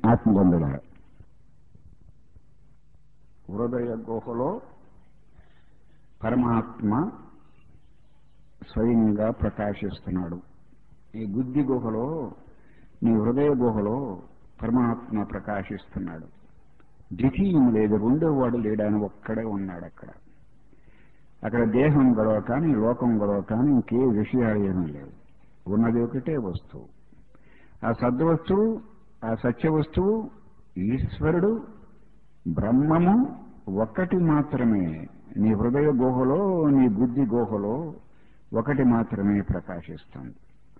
ఆత్మబంధుడ హృదయ గుహలో పరమాత్మ స్వయంగా ప్రకాశిస్తున్నాడు. ఈ బుద్ధి గుహలో, నీ హృదయ గుహలో పరమాత్మ ప్రకాశిస్తున్నాడు. ద్వితీయం లేదు, రెండోవాడు లేడని ఒక్కడే ఉన్నాడు అక్కడ. అక్కడ దేహం గొడవ కానీ, లోకం గొడవ కానీ, ఇంకే విషయాలు ఏమీ లేవు. ఉన్నది ఒకటే వస్తువు. ఆ సద్వస్తువు, ఆ సత్య వస్తువు, ఈశ్వరుడు, బ్రహ్మము ఒక్కటి మాత్రమే. నీ హృదయ గుహలో, నీ బుద్ధి గుహలో ఒకటి మాత్రమే ప్రకాశిస్తుంది.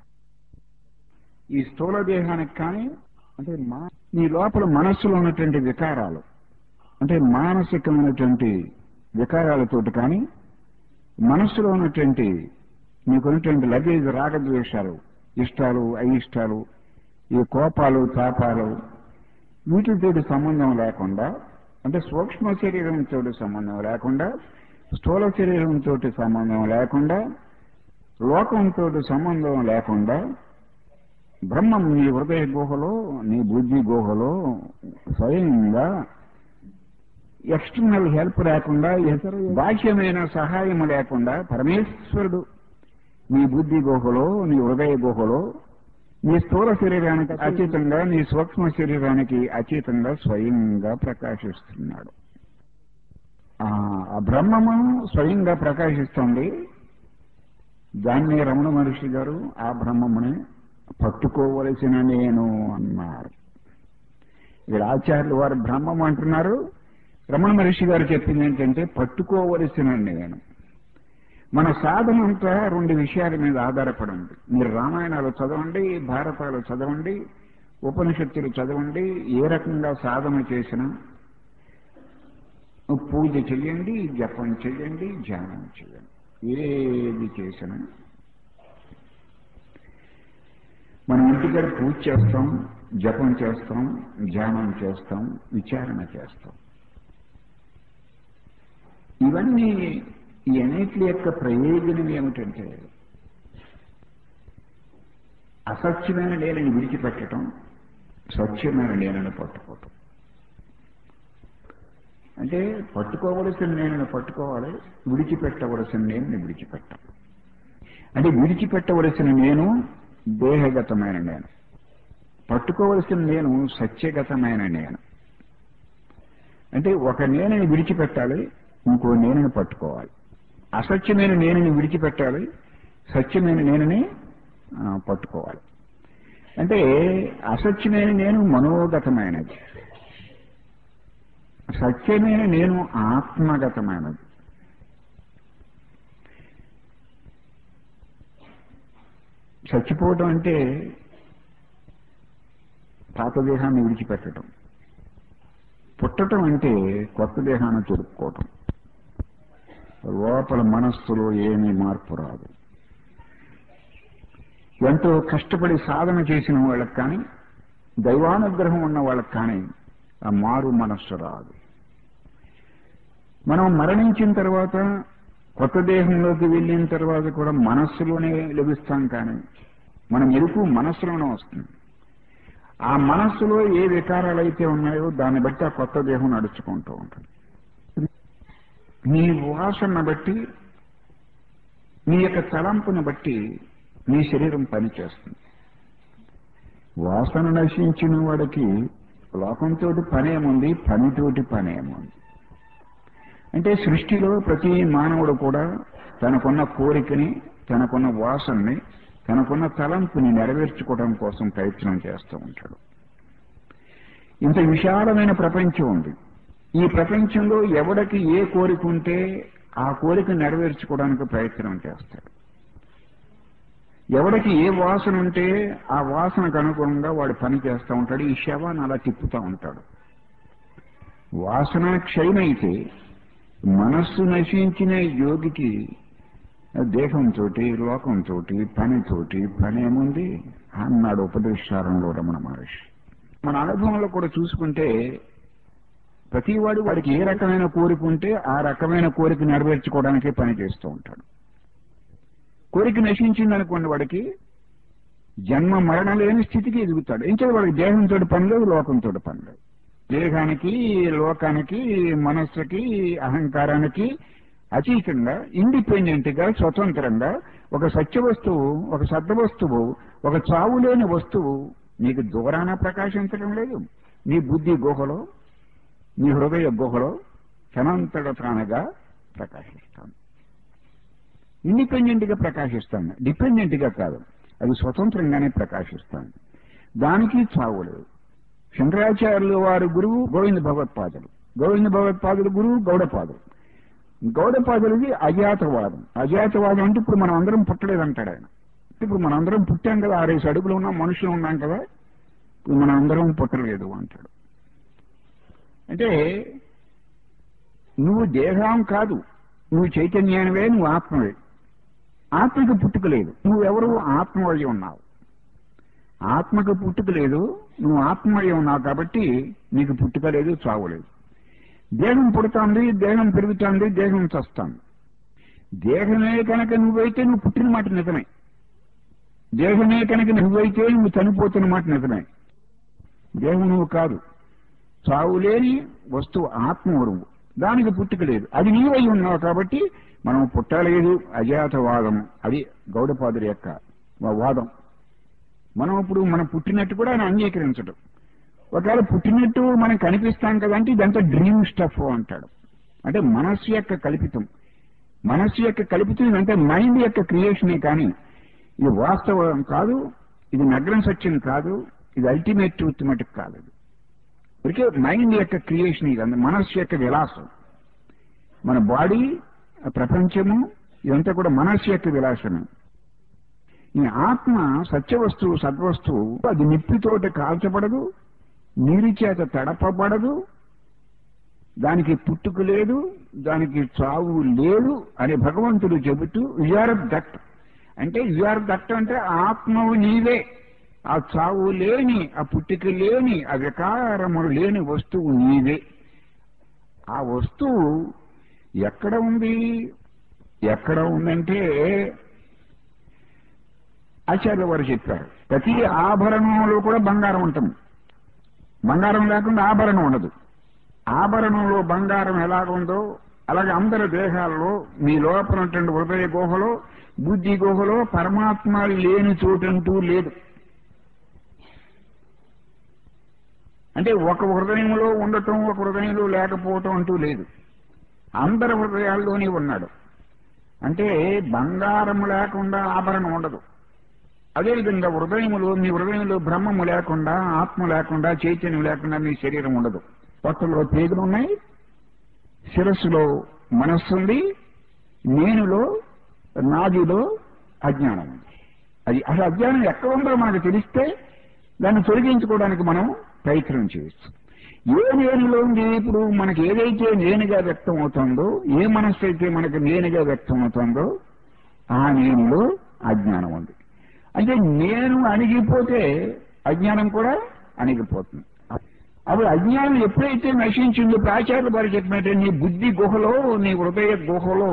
ఈ స్థూల దేహానికి కానీ, అంటే నీ లోపల మనస్సులో ఉన్నటువంటి వికారాలు, అంటే మానసికమైనటువంటి వికారాలతోటి కానీ, మనస్సులో ఉన్నటువంటి నీకున్నటువంటి లగేజ్, రాగద్వేషాలు, ఇష్టాలు, అయిష్టాలు, ఈ కోపాలు, తాపాలు, వీటితోటి సంబంధం లేకుండా, అంటే సూక్ష్మ శరీరంతో సంబంధం లేకుండా, స్థూల శరీరంతో సంబంధం లేకుండా, లోకంతో సంబంధం లేకుండా, బ్రహ్మం నీ హృదయ గుహలో, నీ బుద్ధి గుహలో స్వయంగా ఎక్స్టర్నల్ హెల్ప్ లేకుండా, బాహ్యమైన సహాయం లేకుండా పరమేశ్వరుడు నీ బుద్ధి గుహలో, నీ హృదయ గుహలో, నీ స్థూల శరీరానికి అతీతంగా, నీ సూక్ష్మ శరీరానికి అతీతంగా స్వయంగా ప్రకాశిస్తున్నాడు. ఆ బ్రహ్మము స్వయంగా ప్రకాశిస్తుంది. దాన్నే రమణ మహర్షి గారు ఆ బ్రహ్మముని పట్టుకోవలసిన నేను అన్నారు. ఇక్కడ ఆచార్యులు వారు బ్రహ్మం అంటున్నారు. రమణ మహర్షి గారు చెప్పింది ఏంటంటే పట్టుకోవలసిన నేను. మన సాధన అంతా రెండు విషయాల మీద ఆధారపడి ఉంది. మీరు రామాయణాలు చదవండి, భారతాలు చదవండి, ఉపనిషత్తులు చదవండి, ఏ రకంగా సాధన చేసినా, పూజ చెయ్యండి, జపం చెయ్యండి, ధ్యానం చెయ్యండి, ఏది చేసినా మనం ఇంటికాడ పూజ చేస్తాం, జపం చేస్తాం, ధ్యానం చేస్తాం, విచారణ చేస్తాం. ఇవన్నీ ఈ అన్నిటి యొక్క ప్రయోజనం ఏమిటంటే అసత్యమైన నేలని విడిచిపెట్టడం, స్వచ్ఛమైన నేలను పట్టుకోవటం. అంటే పట్టుకోవలసిన నేలను పట్టుకోవాలి, విడిచిపెట్టవలసిన నేలని విడిచిపెట్టాలి. అంటే విడిచిపెట్టవలసిన నేను దేహగతమైన నేను, పట్టుకోవలసిన నేను సత్యగతమైన నేను. అంటే ఒక నేనని విడిచిపెట్టాలి, ఇంకో నేనని పట్టుకోవాలి. అసత్యమైన నేనని విడిచిపెట్టాలి, సత్యమైన నేనని పట్టుకోవాలి. అంటే అసత్యమైన నేను మనోగతమైనది, సత్యమైన నేను ఆత్మగతమైనది. చచ్చిపోవడం అంటే పాత దేహాన్ని విడిచిపెట్టడం, పుట్టడం అంటే కొత్త దేహాన్ని తొడుక్కోవటం. లోపల మనస్సులో ఏమీ మార్పు రాదు. ఎంతో కష్టపడి సాధన చేసిన వాళ్ళకి కానీ, దైవానుగ్రహం ఉన్న వాళ్ళకి కానీ ఆ మారు మనస్సు రాదు. మనం మరణించిన తర్వాత, కొత్త దేహంలోకి వెళ్ళిన తర్వాత కూడా మనస్సులోనే లభిస్తాం. కానీ మన మెరుపు మనస్సులోనే వస్తుంది. ఆ మనస్సులో ఏ వికారాలు అయితే ఉన్నాయో దాన్ని బట్టి ఆ కొత్త దేహం నడుచుకుంటూ ఉంటుంది. నీ వాసన బట్టి, నీ యొక్క తలంపుని బట్టి నీ శరీరం పనిచేస్తుంది. వాసన నశించిన వాడికి లోకంతో పనేముంది, పనితోటి పనేముంది. అంటే సృష్టిలో ప్రతి మానవుడు కూడా తనకున్న కోరికని, తనకున్న వాసనని, తనకున్న తలంపుని నెరవేర్చుకోవడం కోసం ప్రయత్నం చేస్తూ ఉంటాడు. ఇంత విశాలమైన ప్రపంచం ఉంది. ఈ ప్రపంచంలో ఎవడికి ఏ కోరిక ఉంటే ఆ కోరిక నెరవేర్చుకోవడానికి ప్రయత్నం చేస్తాడు. ఎవడికి ఏ వాసన ఉంటే ఆ వాసనకు అనుగుణంగా వాడు పని చేస్తూ ఉంటాడు. ఈ శవాన్ని అలా తిప్పుతూ ఉంటాడు. వాసన క్షయమైతే మనస్సు నశించిన యోగికి దేహంతో, లోకంతో, పనితోటి పనేముంది అన్నాడు ఉపదేశారంలో రమణ మహర్షి. మన అనుభవంలో కూడా చూసుకుంటే ప్రతివాడు వాడికి ఏ రకమైన కోరిక ఉంటే ఆ రకమైన కోరిక నెరవేర్చుకోవడానికే పని చేస్తూ ఉంటాడు. కోరిక నశించిందనుకోండి, వాడికి జన్మ మరణ లేని స్థితికి ఎదుగుతాడు. ఇంకే వాడికి దేహంతో పని లేదు, లోకంతో పని లేదు. దేహానికి, లోకానికి, మనస్సుకి, అహంకారానికి అతీతంగా ఇండిపెండెంట్ గా స్వతంత్రంగా ఒక సత్య వస్తువు, ఒక సద్ద వస్తువు, ఒక చావు లేని వస్తువు నీకు దూరాన ప్రకాశించడం లేదు. నీ బుద్ధి గుహలో, నీ హృదయ గుహలో క్షణంతట తానుగా ప్రకాశిస్తాను. ఇండిపెండెంట్ గా ప్రకాశిస్తాను, డిపెండెంట్ గా కాదు. అది స్వతంత్రంగానే ప్రకాశిస్తాను. దానికి చావు లేదు. శంకరాచార్యులు వారి గురువు గోవింద భగవత్పాదులు, గోవింద భగవత్పాదులు గురువు గౌడపాదులు. గౌడపాదులది అజాతవాదం. అజాతవాదం అంటే ఇప్పుడు మనం అందరం పుట్టలేదంటాడు ఆయన. ఇప్పుడు మనం అందరం పుట్టాం కదా, 6 అడుగులు ఉన్నాం, మనుషులు ఉన్నాం కదా, ఇప్పుడు మనం అందరం పుట్టలేదు అంటాడు. అంటే నువ్వు దేహం కాదు, నువ్వు చైతన్యానివే, నువ్వు ఆత్మవే. ఆత్మకు పుట్టుక లేదు, నువ్వెవరు ఆత్మవై ఉన్నావు. ఆత్మకు పుట్టుక లేదు, నువ్వు ఆత్మవై ఉన్నావు కాబట్టి నీకు పుట్టుక లేదు, చావు లేదు. దేహం పుడుతోంది, దేహం పెరుగుతోంది, దేహం చస్తోంది. దేహమే కనుక నువ్వైతే నువ్వు పుట్టిన మాట నిజమే. దేహమే కనుక నువ్వైతే నువ్వు చనిపోతున్న మాట నిజమే. దేహం నువ్వు కాదు. చావు లేని వస్తువు ఆత్మ నువ్వు, దానికి పుట్టుక లేదు. అది నీవై ఉన్నావు కాబట్టి మనం పుట్టలేదు. అజాతవాదం అది గౌడపాదుల యొక్క వాదం. మనం ఇప్పుడు మనం పుట్టినట్టు కూడా ఆయన అంగీకరించడం. ఒకవేళ పుట్టినట్టు మనం కనిపిస్తాం కదంటే ఇదంతా డ్రీమ్ స్టఫ్ అంటాడు. అంటే మనస్సు యొక్క కల్పితం. మనస్సు యొక్క కల్పితం ఇదంటే మైండ్ యొక్క క్రియేషనే, కానీ ఇది వాస్తవం కాదు, ఇది నగ్న సత్యం కాదు, ఇది అల్టిమేట్ ట్రూత్ మటుకు కాదు. ఇదికే మైండ్ యొక్క క్రియేషన్, ఇది మనస్సు యొక్క విలాసం. మన బాడీ, ప్రపంచము ఇదంతా కూడా మనస్సు యొక్క విలాసమే. ఈ ఆత్మ సత్యవస్తువు, సద్వస్తువు, అది నిప్పితోట కాల్చబడదు, నీరు చేత తడపబడదు, దానికి పుట్టుక లేదు, దానికి చావు లేదు అని భగవంతుడు చెబుతూ యూఆర్ దట్ అంటే, యూఆర్ దట్ అంటే ఆత్మవు నీవే. ఆ చావు లేని, ఆ పుట్టుక లేని, ఆ వికారము లేని వస్తువు నీవే. ఆ వస్తువు ఎక్కడ ఉంది? ఎక్కడ ఉందంటే ఆచార్య వారు చెప్పారు, ప్రతి ఆభరణంలో కూడా బంగారం ఉంటుంది. బంగారం లేకుండా ఆభరణం ఉండదు. ఆభరణంలో బంగారం ఎలాగుందో అలాగే అందరి దేహాల్లో, మీ లోపల ఉన్నటువంటి హృదయ గుహలో, బుద్ధి గుహలో పరమాత్మ లేని చోటంటూ లేదు. అంటే ఒక హృదయంలో ఉండటం, ఒక హృదయంలో లేకపోవటం అంటూ లేదు. అందరి హృదయాల్లోనే ఉన్నాడు. అంటే బంగారం లేకుండా ఆభరణం ఉండదు. అదేవిధంగా హృదయములో, మీ హృదయంలో బ్రహ్మము లేకుండా, ఆత్మ లేకుండా, చైతన్యం లేకుండా మీ శరీరం ఉండదు. పొట్టలో పేగులు ఉన్నాయి, శిరస్సులో మనస్సు ఉంది, నేనులో, నాదిలో అజ్ఞానం ఉంది. అది అసలు అజ్ఞానం ఎక్కడ ఉందో మనకు తెలిస్తే దాన్ని తొలగించుకోవడానికి మనం ప్రయత్నం చేయొచ్చు. ఏ నేనులో ఉంది? ఇప్పుడు మనకి ఏదైతే నేనుగా వ్యక్తం అవుతుందో, ఏ మనస్సు అయితే మనకు నేనుగా వ్యక్తం అవుతుందో ఆ నేనులో అజ్ఞానం ఉంది. అంటే నేను అణిగిపోతే అజ్ఞానం కూడా అణిగిపోతుంది. అప్పుడు అజ్ఞానం ఎప్పుడైతే నశించిందో, ఆచార్యులు వారు చెప్పినట్టే నీ బుద్ధి గుహలో, నీ హృదయ గుహలో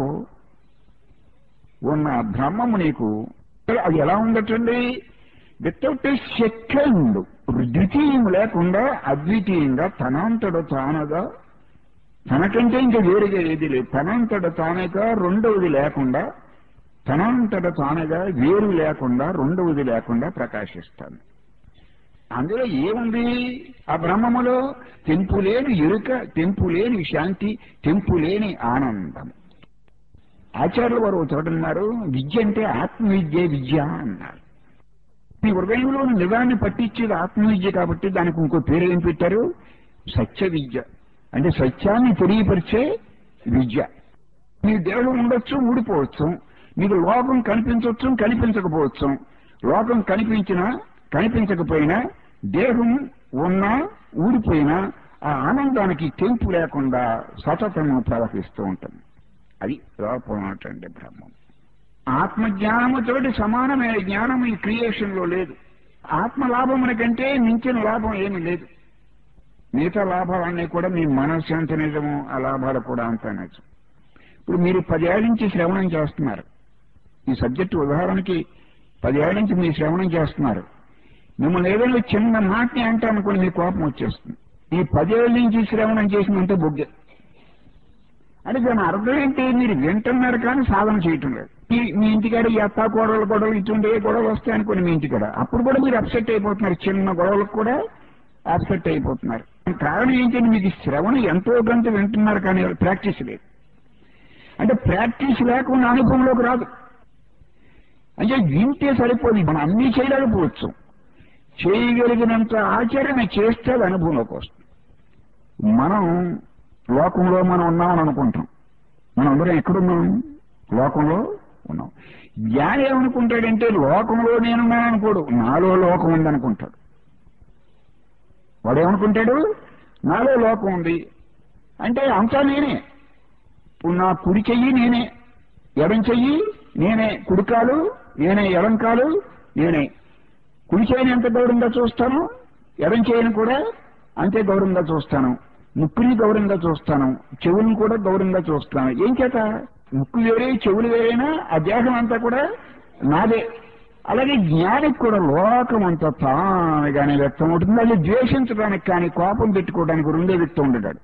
ఉన్న బ్రహ్మము నీకు అది ఎలా ఉండటండి? వితౌట్ ఏ సెకండ్, ద్వితీయం లేకుండా అద్వితీయంగా తనంతట తానుగా, తనకంటే ఇంకా వేరుగా ఏది లేదు, తనంతట తానుగా రెండవది లేకుండా, తనంతట తానుగా వేరు లేకుండా, రెండవది లేకుండా ప్రకాశిస్తాను. అందులో ఏముంది? ఆ బ్రహ్మములో తెంపులేని ఎరుక, తెంపులేని శాంతి, తెంపులేని ఆనందం. ఆచార్యులు వారు చోటన్నారు, విద్య అంటే ఆత్మవిద్య విద్య అన్నారు. మీ హృదయంలో నిజాన్ని పట్టించేది ఆత్మవిద్య కాబట్టి దానికి ఇంకో పేరు ఏం పెట్టారు? సత్య విద్య. అంటే సత్యాన్ని తెలియపరిచే విద్య. మీ దేవుడు ఉండొచ్చు, ఊడిపోవచ్చు. మీకు లోకం కనిపించవచ్చు, కనిపించకపోవచ్చు. లోకం కనిపించినా కనిపించకపోయినా, దేహం ఉన్నా ఊడిపోయినా ఆ ఆనందానికి తెంపు లేకుండా సతతము ప్రవహిస్తూ ఉంటుంది. అది లోపం అంటే బ్రహ్మం. ఆత్మజ్ఞానముతోటి సమానమైన జ్ఞానం ఈ క్రియేషన్ లో లేదు. ఆత్మలాభమునకంటే మించిన లాభం ఏమీ లేదు. మిగతా లాభాలన్నీ కూడా మీ మనస్సు ఎంత నిజము, ఆ లాభాలు కూడా అంత నిజం. ఇప్పుడు మీరు 10 ఏళ్ల నుంచి శ్రవణం చేస్తున్నారు. ఈ సబ్జెక్టు ఉదాహరణకి 10 ఏళ్ల నుంచి మీరు శ్రవణం చేస్తున్నారు. మిమ్మల్ని ఏదైనా చిన్న మాటని అంటే అనుకోండి మీ కోపం వచ్చేస్తుంది. ఈ 10 ఏళ్ల నుంచి శ్రవణం చేసినంత బొగ్గే. అంటే దాని అర్థం ఏంటి? మీరు వింటున్నారు కానీ సాధన చేయటం లేదు. మీ ఇంటికాడ ఈ అత్తా గొడవలు ఇటువంటి ఏ గొడవలు వస్తాయి అనుకోండి మీ ఇంటికాడ, అప్పుడు కూడా మీరు అప్సెట్ అయిపోతున్నారు. చిన్న గొడవలకు కూడా అప్సెట్ అయిపోతున్నారు. కారణం ఏంటంటే మీకు శ్రవణం ఎంతో కొంత వింటున్నారు కానీ ప్రాక్టీస్ లేదు. అంటే ప్రాక్టీస్ లేకుండా అనుభవంలోకి రాదు. అంటే వింటే సరిపోదు, మనం అన్నీ చేయలేకపోవచ్చు. చేయగలిగినంత ఆచరణ చేస్తే అది అనుభవంలోకి వస్తుంది. మనం లోకంలో మనం ఉన్నామని అనుకుంటాం. మనం అందరం ఎక్కడున్నాం? లోకంలో ఉన్నాం. జ్ఞాని ఏమనుకుంటాడంటే లోకంలో నేనున్నాను అనుకోడు, నాలో లోకం ఉందనుకుంటాడు. వాడు ఏమనుకుంటాడు? నాలో లోకం ఉంది అంటే అంతా నేనే. ఇప్పుడు నా కుడి చెయ్యి నేనే, ఎడం చెయ్యి నేనే, కుడికాలు నేనే, ఎడం కాలు నేనే. కుడి చెయ్యిని ఎంత గౌరవంగా చూస్తాను, ఎడం చెయ్యిని కూడా అంతే గౌరవంగా చూస్తాను. ముక్కుని గౌరవంగా చూస్తాను, చెవులను కూడా గౌరవంగా చూస్తాను. ఏం చేత? ముక్కు వేరే చెవులు వేరేనా, ఆ దేహం అంతా కూడా నాదే. అలాగే జ్ఞానికి కూడా లోకం అంతా తానుగానే వ్యక్తం అవుతుంది. అది ద్వేషించడానికి కానీ కోపం పెట్టుకోవడానికి రెండో వ్యక్తి ఉండడాడు.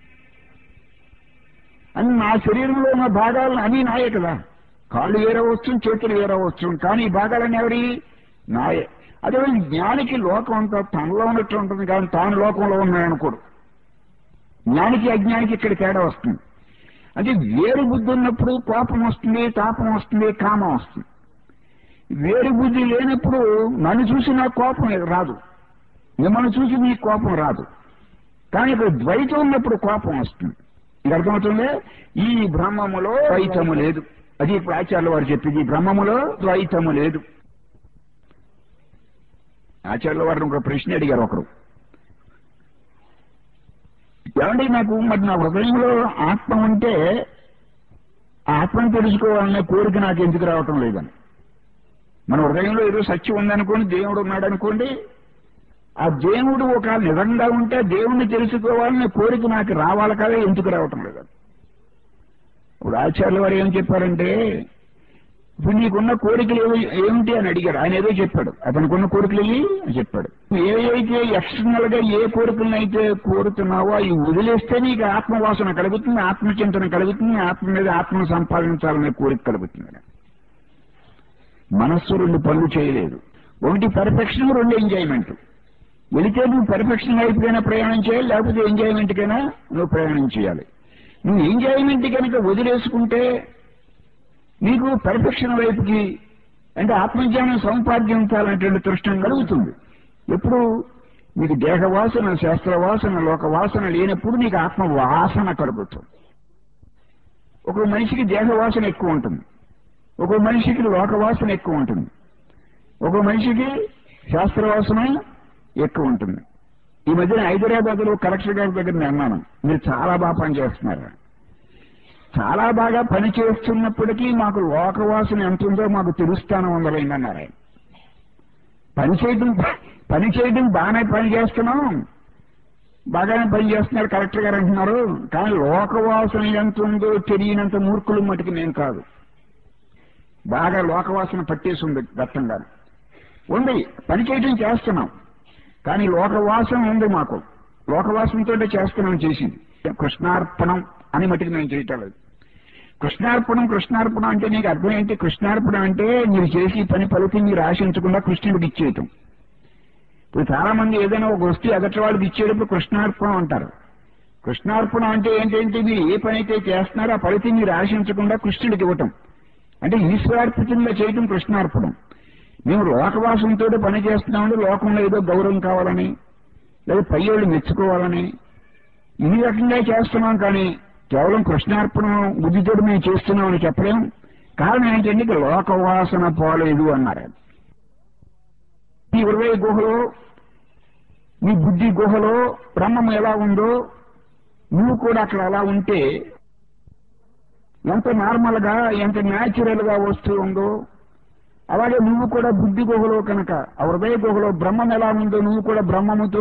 అని నా శరీరంలో ఉన్న భాగాలను అన్నీ నాయే కదా. కాళ్ళు వేరవచ్చు, చేతులు వేరవచ్చు, కానీ ఈ భాగాలన్నీ ఎవరి? నాయే. అదే జ్ఞానికి లోకం అంతా తనలో ఉన్నట్టు ఉంటుంది కానీ తాను లోకంలో ఉన్నాయనుకోడు. జ్ఞానికి అజ్ఞానికి ఇక్కడ తేడా వస్తుంది. అంటే వేరు బుద్ధి ఉన్నప్పుడు కోపం వస్తుంది, తాపం వస్తుంది, కామం వస్తుంది. వేరు బుద్ధి లేనప్పుడు నన్ను చూసి నాకు కోపం రాదు, మిమ్మల్ని చూసి మీకు కోపం రాదు. కానీ ఇక్కడ ద్వైతం ఉన్నప్పుడు కోపం వస్తుంది. ఇది అర్థమవుతుంది. ఈ బ్రహ్మములో ద్వైతము లేదు. అది ఇప్పుడు ఆచార్యుల వారు చెప్పింది, ఈ బ్రహ్మములో ద్వైతము లేదు. ఆచార్యుల వారిని ఒక ప్రశ్న అడిగారు ఒకరు, ఏమంటే నాకు మరి నా హృదయంలో ఆత్మ ఉంటే ఆత్మను తెలుసుకోవాలనే కోరిక నాకు ఎందుకు రావటం లేదని. మన హృదయంలో ఏదో సత్యం ఉందనుకోండి, దేవుడు ఉన్నాడు అనుకోండి, ఆ దేవుడు ఒక నిజంగా ఉంటే దేవుణ్ణి తెలుసుకోవాలనే కోరిక నాకు రావాలి కదా, ఎందుకు రావటం లేదని. ఇప్పుడు ఆచార్యుల వారు ఏం చెప్పారంటే, ఇప్పుడు నీకున్న కోరికలు ఏమిటి అని అడిగారు. ఆయన ఏదో చెప్పాడు, అతనికున్న కోరికలు ఇవి అని చెప్పాడు. ఏవైతే ఎక్స్టర్నల్ గా ఏ కోరికలనైతే కోరుతున్నావో అవి వదిలేస్తే నీకు ఆత్మవాసన కలుగుతుంది, ఆత్మచింతన కలుగుతుంది, ఆత్మ మీద ఆత్మను సంపాదించాలనే కోరిక కలుగుతుంది. మనస్సు రెండు పనులు చేయలేదు. ఒకటి పర్ఫెక్షన్, రెండు ఎంజాయ్మెంట్. వెళితే నువ్వు పర్ఫెక్షన్ వైపుకైనా ప్రయాణం చేయాలి, లేకపోతే ఎంజాయ్మెంట్ కైనా నువ్వు ప్రయాణం చేయాలి. నువ్వు ఎంజాయ్మెంట్ కనుక వదిలేసుకుంటే నీకు పర్ఫెక్షన్ వైపుకి అంటే ఆత్మజ్ఞానం సంపాదించాలనేటువంటి తృష్ణ కలుగుతుంది. ఎప్పుడు నీకు దేహవాసన, శాస్త్రవాసన, లోకవాసన లేనప్పుడు నీకు ఆత్మవాసన కలుగుతుంది. ఒక మనిషికి దేహవాసన ఎక్కువ ఉంటుంది, ఒక మనిషికి లోకవాసన ఎక్కువ ఉంటుంది, ఒక మనిషికి శాస్త్రవాసన ఎక్కువ ఉంటుంది. ఈ మధ్యన హైదరాబాద్ లో కలెక్టర్ గారి దగ్గర నేను అన్నాను, మీరు చాలా బాగా పనిచేస్తున్నారు. చాలా బాగా పని చేస్తున్నప్పటికీ మాకు లోకవాసన ఎంత ఉందో మాకు తెలుస్తాను ఉందలేందన్నారు ఆయన. పని చేయడం బాగానే పని చేస్తున్నాం, బాగానే పని చేస్తున్నారు కలెక్టర్ గారు అంటున్నారు, కానీ లోకవాసన ఎంత ఉందో తెలియనంత మూర్ఖులు మటుకు నేను కాదు. బాగా లోకవాసన పట్టేసి ఉంది దట్టంగా ఉంది. పని చేయడం చేస్తున్నాం కానీ లోకవాసన ఉంది మాకు. లోకవాసనతో చేస్తున్నాం చేసింది. కృష్ణార్పణం అని మటుకు నేను చేయటం లేదు. కృష్ణార్పణం అంటే నీకు అర్థం ఏంటి? కృష్ణార్పణం అంటే మీరు చేసి పని పలికి మీరు ఆశించకుండా కృష్ణుడికి ఇచ్చేయటం. ఇప్పుడు చాలా మంది ఏదైనా ఒక వస్తువు ఎదటి వాళ్ళకి ఇచ్చేటప్పుడు కృష్ణార్పణం అంటారు. కృష్ణార్పణం అంటే ఏంటంటే మీరు ఏ పని అయితే చేస్తున్నారో ఆ ఫలితం మీరు ఆశించకుండా కృష్ణుడికి ఇవ్వటం అంటే ఈశ్వరార్పితంగా చేయటం కృష్ణార్పణం. మేము లోకవాసంతో పని చేస్తున్నామంటే లోకంలో ఏదో గౌరవం కావాలని లేదా పై వాళ్ళు మెచ్చుకోవాలని ఈ రకంగా చేస్తున్నాం, కానీ కేవలం కృష్ణార్పణం బుద్ధితో మేము చేస్తున్నామని చెప్పలేం. కారణం ఏంటంటే లోకవాసన పోలేదు అన్నారు. నీ హృదయ గుహలో, నీ బుద్ధి గుహలో బ్రహ్మం ఎలా ఉందో నువ్వు కూడా అక్కడ అలా ఉంటే ఎంత నార్మల్ గా, ఎంత న్యాచురల్ గా వస్తూ ఉందో అలాగే నువ్వు కూడా బుద్ధి గుహలో కనుక ఆ హృదయ గుహలో బ్రహ్మం ఎలా ఉందో నువ్వు కూడా బ్రహ్మముతో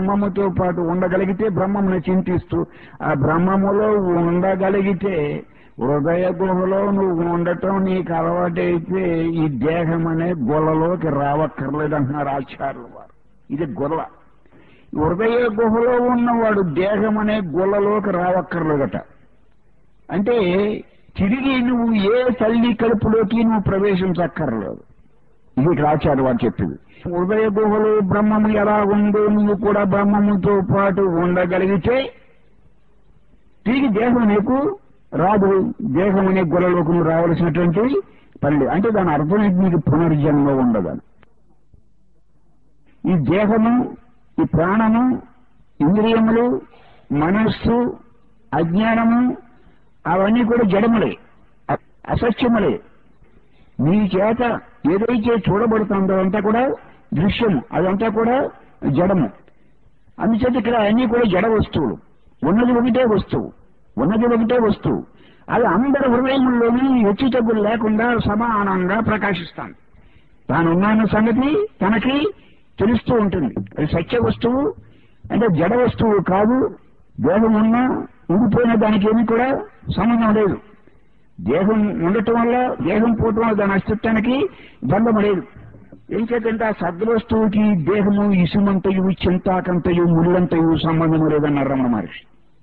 పాటు ఉండగలిగితే, బ్రహ్మమును చింతిస్తూ ఆ బ్రహ్మములో ఉండగలిగితే హృదయ గుహలో నువ్వు ఉండటం నీకు అలవాటైతే ఈ దేహం అనే గుహలోకి రావక్కర్లేదు అంటున్నారు ఆచార్యులు వారు. ఇది గుహ. హృదయ గుహలో ఉన్నవాడు దేహం అనే గుహలోకి రావక్కర్లేదట. అంటే తిరిగి నువ్వు ఏ తల్లి కడుపులోకి నువ్వు ప్రవేశించక్కర్లేదు. ఇది ఇక్కడ ఆచార్య వారు చెప్పింది. హృదయ గుహలో బ్రహ్మము ఎలా ఉందో నువ్వు కూడా బ్రహ్మముతో పాటు ఉండగలిగితే తిరిగి దేహం నీకు రాదు. దేహం అనే గుహలోకి నువ్వు రావాల్సినటువంటి పని. అంటే దాని అర్థం నీకు పునర్జన్మ ఉండదని. ఈ దేహము, ఈ ప్రాణము, ఇంద్రియములు, మనస్సు, అజ్ఞానము అవన్నీ కూడా జడములే, అసత్యములే. నీ చేత ఏదైతే చూడబడుతుందో అంతా కూడా దృశ్యము, అదంతా కూడా జడము. అందుచేత ఇక్కడ అన్నీ కూడా జడ వస్తువులు. ఉన్నది ఒకటే వస్తువు, ఉన్నది ఒకటే వస్తువు. అది అందరి హృదయంలోనే హెచ్చుతగ్గులు లేకుండా సమానంగా ప్రకాశిస్తాను. తానున్న సంగతి తనకి తెలుస్తూ ఉంటుంది. అది సత్య వస్తువు, అంటే జడ వస్తువు కాదు. దేహం ఉన్నా ఉండిపోయిన దానికి ఏమీ కూడా సంబంధం లేదు. దేహం ఉండటం వల్ల, దేహం పోవటం వల్ల దాని అస్తిత్వానికి బంధం లేదు. ఏం చేతంటే ఆ సద్వస్తువుకి దేహము ఇసుమంతయు, చింతాకంతయు, ముళ్ళంతయు సంబంధము లేదన్నారు రమణ మహర్షి.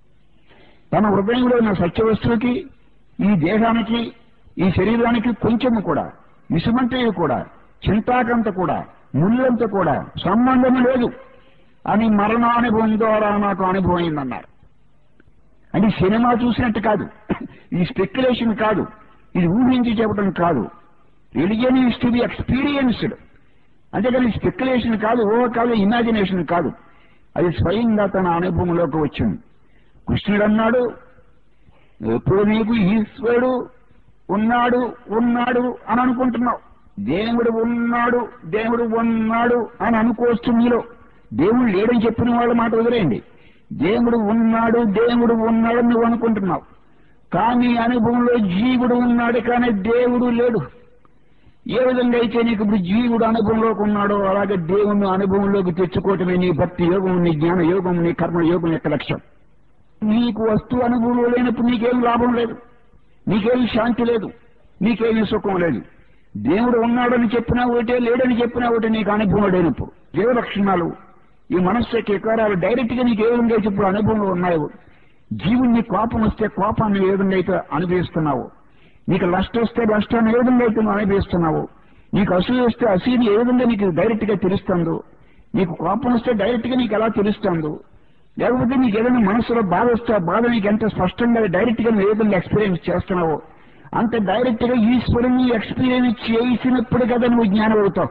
తన హృదయంలో ఉన్న సత్యవస్తువుకి, ఈ దేహానికి, ఈ శరీరానికి కొంచెము కూడా, ఇసుమంతయు కూడా, చింతాకంత కూడా, ముళ్ళంత కూడా సంబంధము లేదు అని మరణానుభవం ద్వారా నాకు అనుభవం అయిందన్నారు. అంటే సినిమా చూసినట్టు కాదు, ఇది స్పెక్యులేషన్ కాదు, ఇది ఊహించి చెప్పడం కాదు. Religion is to be experienced. అంతేకాని స్పెక్యులేషన్ కాదు, ఓ కాదు, ఇమాజినేషన్ కాదు. అది స్వయంగా తన అనుభవంలోకి వచ్చింది. కృష్ణుడు అన్నాడు, ఎప్పుడు నీకు ఈశ్వరుడు ఉన్నాడు ఉన్నాడు అని అనుకుంటున్నావు. దేవుడు ఉన్నాడు, దేవుడు ఉన్నాడు అని అనుకోవచ్చు. మీలో దేవుడు లేడని చెప్పిన వాళ్ళ మాట వదిలేయండి. దేవుడు ఉన్నాడు, దేవుడు ఉన్నాడని నువ్వు అనుకుంటున్నావు. కానీ అనుభవంలో జీవుడు ఉన్నాడు, కానీ దేవుడు లేడు. ఏ విధంగా అయితే నీకు ఇప్పుడు జీవుడు అనుభవంలోకి ఉన్నాడో అలాగే దేవుణ్ణి అనుభవంలోకి తెచ్చుకోవటమే నీ భక్తి యోగం, నీ జ్ఞాన యోగం, నీ కర్మ యోగం యొక్క లక్ష్యం. నీకు వస్తువు అనుభవంలో లేనప్పుడు నీకేం లాభం లేదు, నీకేమి శాంతి లేదు, నీకేమి సుఖం లేదు. దేవుడు ఉన్నాడని చెప్పినా ఒకటే, లేడని చెప్పినా ఒకటే నీకు అనుభవం లేనప్పుడు. జీవ లక్షణాలు, ఈ మనస్సు యొక్క వికారాలు డైరెక్ట్ గా నీకు ఏ విధంగా అయితే ఇప్పుడు అనుభవంలో ఉన్నాయో, జీవుని కోపం వస్తే కోపాన్ని ఏ విధంగా అయితే అనుభవిస్తున్నావు, నీకు నష్టం వస్తే నష్టాన్ని ఏ విధంగా అయితే నువ్వు అనుభవిస్తున్నావు, నీకు అసూయ వస్తే అసూయని ఏ విధంగా నీకు డైరెక్ట్ గా తెలుస్తుందో, నీకు కోపం వస్తే డైరెక్ట్ గా నీకు ఎలా తెలుస్తుందో, లేకపోతే నీకు ఏదైనా మనసులో బాధ వస్తే ఆ బాధ నీకు ఎంత స్పష్టంగా డైరెక్ట్ గా నువ్వు ఏ విధంగా ఎక్స్పీరియన్స్ చేస్తున్నావో అంత డైరెక్ట్ గా ఈశ్వరుని ఎక్స్పీరియన్స్ చేసినప్పుడు కదా నువ్వు జ్ఞానం అవుతావు.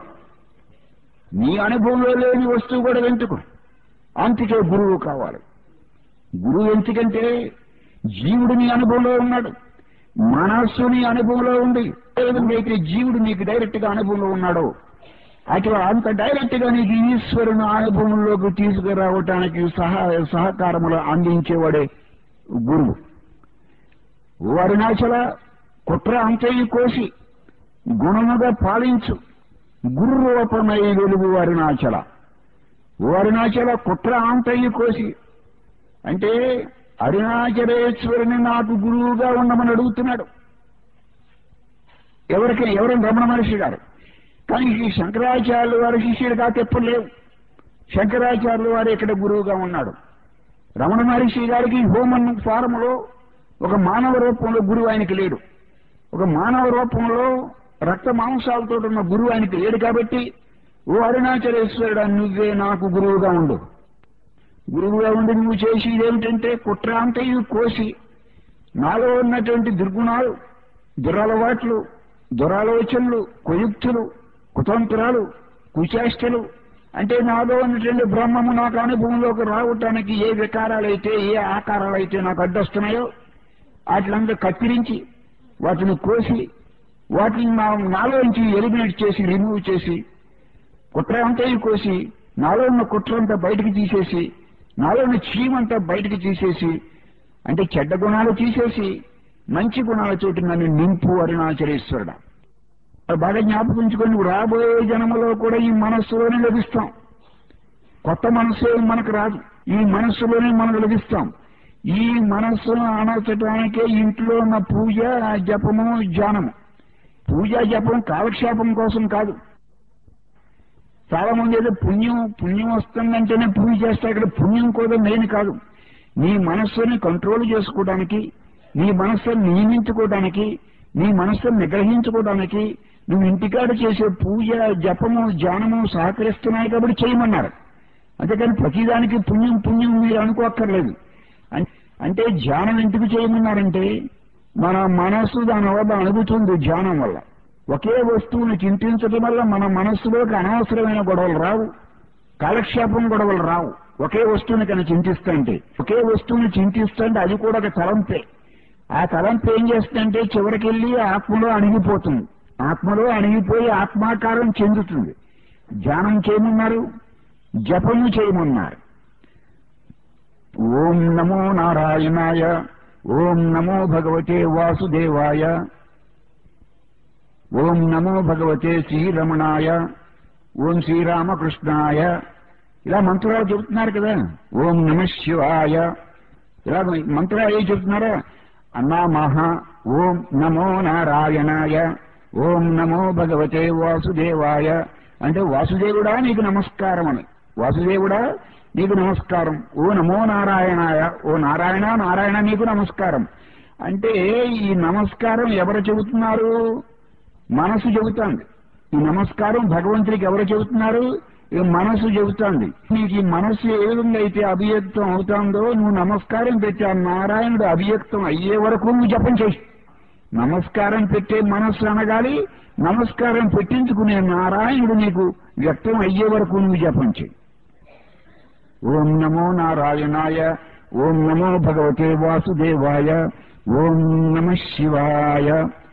నీ అనుభవంలో లేని వస్తువు కూడా ఎందుకు? అందుకే గురువు కావాలి. గురువు ఎందుకంటే జీవుడు నీ అనుభవంలో ఉన్నాడు, మనస్సు నీ అనుభవంలో ఉంది. ఏ విధంగా అయితే జీవుడు నీకు డైరెక్ట్ గా అనుభవంలో ఉన్నాడో అట్లా అంత డైరెక్ట్ గా నీకు ఈశ్వరుని అనుభవంలోకి తీసుకురావటానికి సహకారములు అందించేవాడే గురువు. అరుణాచల కుట్ర అంతయు కోసి గుణముగా పాలించు గురు రూపమై వెలుగు అరుణాచల. అరుణాచల కుట్ర అంతయు కోసి అంటే అరుణాచలేశ్వరుని నాకు గురువుగా ఉండమని అడుగుతున్నాడు. ఎవరైనా రమణ మహర్షి గారు. కానీ ఈ శంకరాచార్యులు వారి శిష్యుడు కాక ఎప్పుడు లేవు. శంకరాచార్యులు వారు ఇక్కడ గురువుగా ఉన్నాడు. రమణ మహర్షి గారికి హోమన్ ఫారంలో ఒక మానవ రూపంలో గురువు ఆయనకి లేడు. ఒక మానవ రూపంలో రక్త మాంసాలతో ఉన్న గురువు ఆయనకి లేడు. కాబట్టి ఓ అరుణాచలేశ్వరుడు నువ్వే నాకు గురువుగా ఉండు. గురువుగా ఉండి నువ్వు చేసేది ఏమిటంటే కుట్ర అంతయు కోసి నాలో ఉన్నటువంటి దుర్గుణాలు, దురలవాట్లు, దురాలోచనలు, కుయుక్తులు, కుతంత్రాలు, కుచేష్టలు అంటే నాలో ఉన్నటువంటి బ్రహ్మము నాకు అనుభవంలోకి రావటానికి ఏ వికారాలైతే ఏ ఆకారాలైతే నాకు అడ్డొస్తున్నాయో వాటిలంతా కత్తిరించి వాటిని కోసి వాటిని నాలోంచి ఎలిమినేట్ చేసి రిమూవ్ చేసి కుట్ర అంతయు కోసి నాలో ఉన్న కుట్రంతా బయటికి తీసేసి నాలో ఉన్న చీమంతా బయటికి తీసేసి అంటే చెడ్డ గుణాలు తీసేసి మంచి గుణాలతోటి నన్ను నింపు అరుణాచలేశ్వరుడా. బాగా జ్ఞాపకించుకొని రాబోయే జన్మలో కూడా ఈ మనస్సులోనే లభిస్తాం. కొత్త మనస్సే మనకు రాదు, ఈ మనస్సులోనే మనం లభిస్తాం. ఈ మనస్సును అణచటానికే ఇంట్లో ఉన్న పూజ, జపము, ధ్యానము. పూజ జపం కాలక్షేపం కోసం కాదు. చాలా మంది ఏదో పుణ్యం వస్తుందంటేనే పూజ చేస్తారు. ఇక్కడ పుణ్యం కూడా మెయిన్ కాదు. నీ మనస్సుని కంట్రోల్ చేసుకోవడానికి, నీ మనస్సును నియమించుకోవడానికి, నీ మనస్సును నిగ్రహించుకోవడానికి నువ్వు ఇంటికాడ చేసే పూజ, జపము, ధ్యానము సహకరిస్తున్నాయి కాబట్టి చేయమన్నారు. అంతేకాని ప్రతిదానికి పుణ్యం మీరు అనుకోక్కర్లేదు. అంటే ధ్యానం ఎందుకు చేయమన్నారంటే మన మనస్సు దానివల్ల అణుగుతుంది. ధ్యానం వల్ల ఒకే వస్తువుని చింతించడం వల్ల మన మనస్సులోకి అనవసరమైన గొడవలు రావు, కాలక్షేపం గొడవలు రావు. ఒకే వస్తువుని కన్నా చింతిస్తుంటే, ఒకే వస్తువుని చింతిస్తుంటే అది కూడా ఒక తలంపే. ఆ తలంపు ఏం చేస్తుందంటే చివరికి వెళ్ళి ఆత్మలో అణిగిపోతుంది. ఆత్మలో అణిగిపోయి ఆత్మాకారం చెందుతుంది. ధ్యానం చేయమన్నారు, జపము చేయమన్నారు. ఓం నమో నారాయణాయ, ఓం నమో భగవతే వాసుదేవాయ, ఓం నమో భగవతే శ్రీరమణాయ, ఓం శ్రీరామకృష్ణాయ, ఇలా మంత్రాలు చెబుతున్నారు కదా. ఓం నమ శివాయ, ఇలా మంత్రాలు ఏం చెబుతున్నారా? అన్నామహ ఓం నమో నారాయణాయ, ఓం నమో భగవతే వాసుదేవాయ. అంటే వాసుదేవుడా నీకు నమస్కారం అని. వాసుదేవుడా నీకు నమస్కారం. ఓ నమో నారాయణాయ, ఓ నారాయణ నీకు నమస్కారం. అంటే ఈ నమస్కారం ఎవరు చెబుతున్నారు? మనసు చెబుతోంది. ఈ నమస్కారం భగవంతుడికి ఎవరు చెబుతున్నారు? ఈ మనసు చెబుతోంది. నీకు ఈ మనస్సు ఏ విధంగా అయితే అభివ్యక్తం అవుతుందో నువ్వు నమస్కారం పెట్టి ఆ నారాయణుడు అభివ్యక్తం అయ్యే వరకు నువ్వు జపం చేయి. నమస్కారం పెట్టే మనస్సు అనగాలి, నమస్కారం పెట్టించుకునే నారాయణుడు నీకు వ్యక్తం అయ్యే వరకు నువ్వు జపం చేయి. ఓం నమో నారాయణాయ, ఓం నమో భగవతే వాసుదేవాయ, ఓం నమ శివాయ,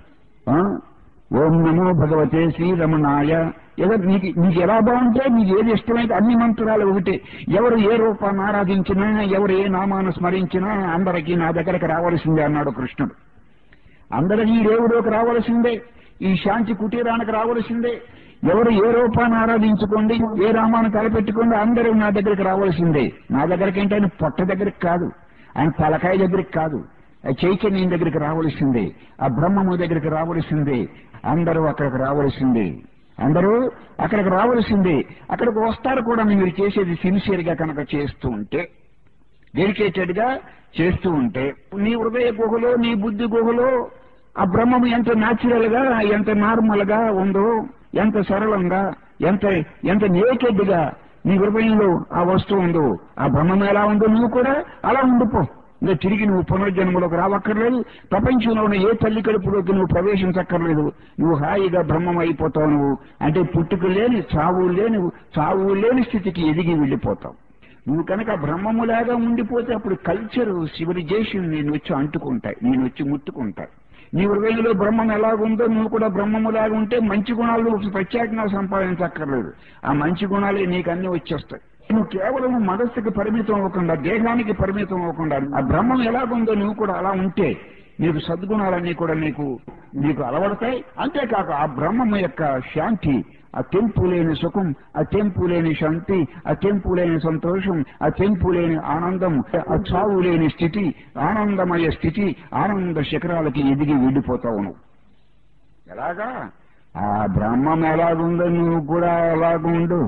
ఓం నమో భగవతే శ్రీరమణాయ. ఏదో నీకు ఎలా బాగుంటే నీకు ఏది ఇష్టమైతే అన్ని మంత్రాలు ఒకటే. ఎవరు ఏ రూపాన్ని ఆరాధించినా, ఎవరు ఏ నామాన్ని స్మరించినా అందరికీ నా దగ్గరకు రావాల్సిందే అన్నాడు కృష్ణుడు. అందరికీ ఈ దేవుడికి రావాల్సిందే, ఈ శాంతి కుటీరానికి రావాల్సిందే. ఎవరు ఏ రూపాన్ని ఆరాధించుకోండి, ఏ రామాన్ని తలపెట్టుకోండి, అందరూ నా దగ్గరికి రావాల్సిందే. నా దగ్గరికి ఏంటి? ఆయన పొట్ట దగ్గరికి కాదు, ఆయన తలకాయ దగ్గరికి కాదు, చైతన్యం దగ్గరికి రావాల్సిందే, ఆ బ్రహ్మము దగ్గరికి రావాల్సిందే. అందరూ అక్కడికి రావాల్సిందే, అందరూ అక్కడికి రావాల్సిందే. అక్కడికి వస్తారు కూడా మీరు చేసేది సిన్సియర్ గా కనుక చేస్తూ ఉంటే, డెడికేటెడ్ గా చేస్తూ ఉంటే. నీ హృదయ గుహలో, నీ బుద్ధి గుహలో ఆ బ్రహ్మము ఎంత న్యాచురల్ గా, ఎంత నార్మల్ గా ఉందో, ఎంత సరళంగా, ఎంత నేకెడ్ గా నీ హృదయంలో ఆ వస్తువు ఉందో, ఆ బ్రహ్మం ఎలా ఉందో నువ్వు కూడా అలా ఉండిపో. ఇంకా తిరిగి నువ్వు పునర్జన్మలోకి రావక్కర్లేదు. ప్రపంచంలో ఉన్న ఏ తల్లి కడుపులోకి నువ్వు ప్రవేశించక్కర్లేదు. నువ్వు హాయిగా బ్రహ్మం అయిపోతావు. నువ్వు అంటే పుట్టుకు లేని, చావు లేని స్థితికి ఎదిగి వెళ్ళిపోతావు. నువ్వు కనుక బ్రహ్మములాగా ఉండిపోతే అప్పుడు కల్చర్, సివిలైజేషన్ నేను వచ్చి అంటుకుంటాయి, నేను వచ్చి ముట్టుకుంటాయి. నీ హృదయంలో బ్రహ్మం ఎలాగుందో నువ్వు కూడా బ్రహ్మములాగా ఉంటే మంచి గుణాలు ప్రత్యేకంగా సంపాదించక్కర్లేదు. ఆ మంచి గుణాలే నీకు అన్ని వచ్చేస్తాయి. నువ్వు కేవలం మనస్సుకి పరిమితం అవ్వకుండా, దేహానికి పరిమితం అవ్వకుండా ఆ బ్రహ్మం ఎలాగుందో నువ్వు కూడా అలా ఉంటే నీకు సద్గుణాలన్నీ కూడా నీకు అలవడతాయి. అంతేకాక ఆ బ్రహ్మం యొక్క శాంతి, ఆ తెంపు లేని సుఖం, ఆ తెంపు లేని శాంతి, ఆ తెంపు లేని సంతోషం, ఆ తెంపు లేని ఆనందం, ఆ చావు లేని స్థితి, ఆనందమయ స్థితి, ఆనంద శిఖరాలకి ఎదిగి వెళ్ళిపోతావు నువ్వు. ఎలాగా? ఆ బ్రహ్మం ఎలాగుందో నువ్వు కూడా అలాగుండు.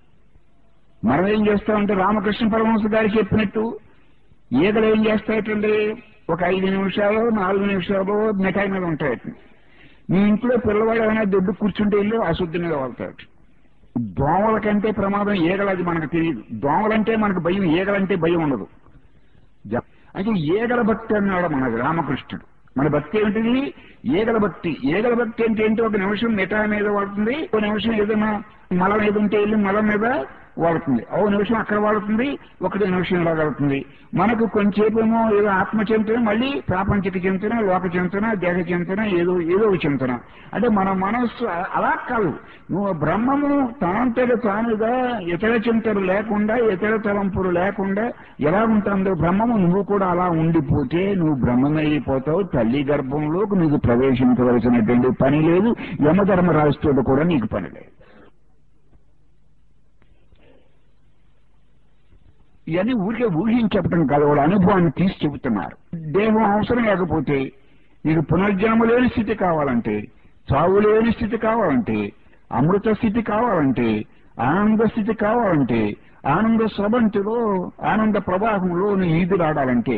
మనం ఏం చేస్తామంటే రామకృష్ణ పరమహంస గారికి చెప్పినట్టు ఈగలు ఏం చేస్తాయటండి, ఒక 5 నిమిషాలు 4 నిమిషాలు మిఠాయి మీద ఉంటాయట. మీ ఇంట్లో పిల్లవాడు ఏమైనా దొడ్డు కూర్చుంటే వెళ్ళి అశుద్ధి మీద వాళ్తాడు. దోమల కంటే ప్రమాదం ఈగలు, అది మనకు తెలియదు. దోమలంటే మనకు భయం, ఈగలంటే భయం ఉండదు. అయితే ఈగల భక్తి అన్నాడు మనకు రామకృష్ణుడు. మన భక్తి ఏమిటిది? ఈగల భక్తి. ఈగల భక్తి అంటే ఏంటి? ఒక నిమిషం మిఠాయి మీద వాడుతుంది, ఒక నిమిషం ఏదైనా మలం ఏది ఉంటే వెళ్ళి మలం మీద వాడుతుంది, ఓ నిమిషం అక్కడ వాడుతుంది, 1 నిమిషం ఇలా వాడుతుంది. మనకు కొంచెంసేపేమో ఏదో ఆత్మచింతన, మళ్ళీ ప్రాపంచిక చింతన, లోక చింతన, దేహ చింతన, ఏదో చింతన. అంటే మన మనస్సు అలా కాదు. నువ్వు బ్రహ్మము తనంతట తానుగా ఇతర చింతలు లేకుండా, ఇతర తలంపులు లేకుండా ఎలా ఉంటుందో బ్రహ్మము, నువ్వు కూడా అలా ఉండిపోతే నువ్వు బ్రహ్మమైపోతావు. తల్లి గర్భంలోకి నీకు ప్రవేశించవలసినటువంటి పని లేదు, యమధర్మరాజుతో కూడా నీకు పని లేదు. ఇవన్నీ ఊరికే ఊహించి చెప్పడం కాదు, వాళ్ళ అనుభవాన్ని తీసి చెబుతున్నారు. దేహం అవసరం లేకపోతే నీకు పునర్జన్మ లేని స్థితి కావాలంటే, చావు లేని స్థితి కావాలంటే, అమృత స్థితి కావాలంటే, ఆనంద స్థితి కావాలంటే, ఆనంద స్రవంతిలో ఆనంద ప్రవాహంలో నువ్వు ఈదులాడాలంటే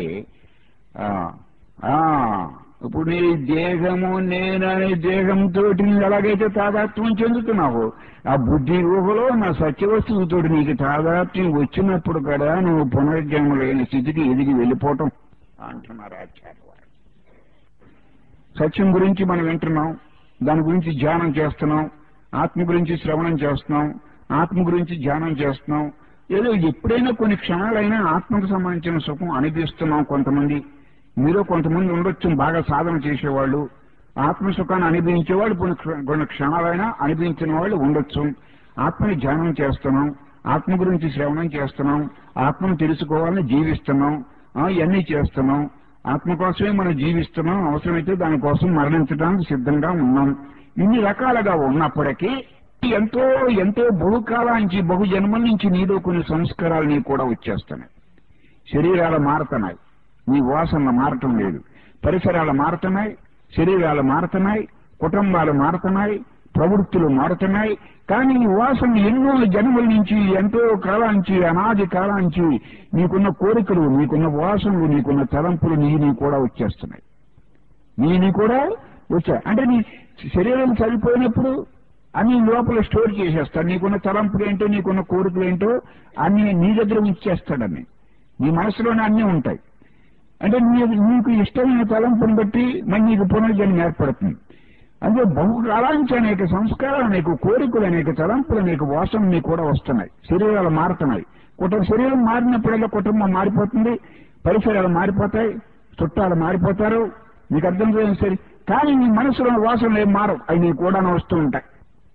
ఇప్పుడు నీ దేహము నేననే దేహంతో ఎలాగైతే తాదాత్మ్యం చెందుతున్నావు, ఆ బుద్ధి ఊహలో నా సత్యవస్తువుతో నీకు తాదాత్మ్యం వచ్చినప్పుడు కదా నువ్వు పునర్జన్మ లేని స్థితికి ఎదిగి వెళ్ళిపోవటం అంటున్నారు ఆచార్య వారు. సత్యం గురించి మనం వింటున్నాం, దాని గురించి ధ్యానం చేస్తున్నాం, ఆత్మ గురించి శ్రవణం చేస్తున్నాం, ఆత్మ గురించి ధ్యానం చేస్తున్నాం. ఏదో ఎప్పుడైనా కొన్ని క్షణాలైనా ఆత్మకు సంబంధించిన సుఖం అనిపిస్తున్నాం. కొంతమంది మీరు కొంతమంది ఉండొచ్చు బాగా సాధన చేసేవాళ్ళు, ఆత్మసుఖాన్ని అనుభవించేవాళ్ళు కొన్ని క్షణాలైనా అనిపించిన వాళ్ళు ఉండొచ్చు. ఆత్మని ధ్యానం చేస్తున్నాం, ఆత్మ గురించి శ్రవణం చేస్తున్నాం, ఆత్మను తెలుసుకోవాలని జీవిస్తున్నాం, ఇవన్నీ చేస్తున్నాం. ఆత్మ కోసమే మనం జీవిస్తున్నాం, అవసరమైతే దానికోసం మరణించడానికి సిద్ధంగా ఉన్నాం. ఇన్ని రకాలుగా ఉన్నప్పటికీ ఎంతో ఎంతో బహుకాలానికి బహుజన్మల నుంచి నీలో కొన్ని సంస్కారాలు నీకు కూడా వచ్చేస్తున్నాయి. శరీరాలు మారుతున్నాయి, నీ వాసనలు మారటం లేదు. పరిసరాలు మారుతున్నాయి, శరీరాలు మారుతున్నాయి, కుటుంబాలు మారుతున్నాయి, ప్రవృత్తులు మారుతున్నాయి. కానీ ఈ వాసన ఎన్నో జన్మల నుంచి ఎంతో కాలానికి అనాది కాలానికి నీకున్న కోరికలు, నీకున్న వాసనలు, నీకున్న తలంపులు నీ కూడా వచ్చేస్తున్నాయి. నీ కూడా వచ్చాయి. అంటే నీ శరీరం చనిపోయినప్పుడు అన్ని లోపల స్టోర్ చేసేస్తాడు. నీకున్న తలంపులు ఏంటో, నీకున్న కోరికలు ఏంటో అన్ని నీ దగ్గర ఉంచేస్తాడని. నీ మనసులోనే అన్నీ ఉంటాయి. అంటే నీకు ఇష్టమైన తలంపుని బట్టి మరి నీకు పునర్జన్మ ఏర్పడుతుంది. అంటే బహుకాలానికి అనేక సంస్కారాలు, అనేక కోరికలు, అనేక తలంపులు, అనేక వాసనలు నీకు కూడా వస్తున్నాయి. శరీరాలు మారుతున్నాయి. శరీరం మారినప్పుడల్లా కుటుంబం మారిపోతుంది, పరిసరాలు మారిపోతాయి, చుట్టాలు మారిపోతారు. నీకు అర్థం చేయండి సరే. కానీ నీ మనసులో వాసనలు ఏం మారవు, అవి నీకు కూడా వస్తూ ఉంటాయి.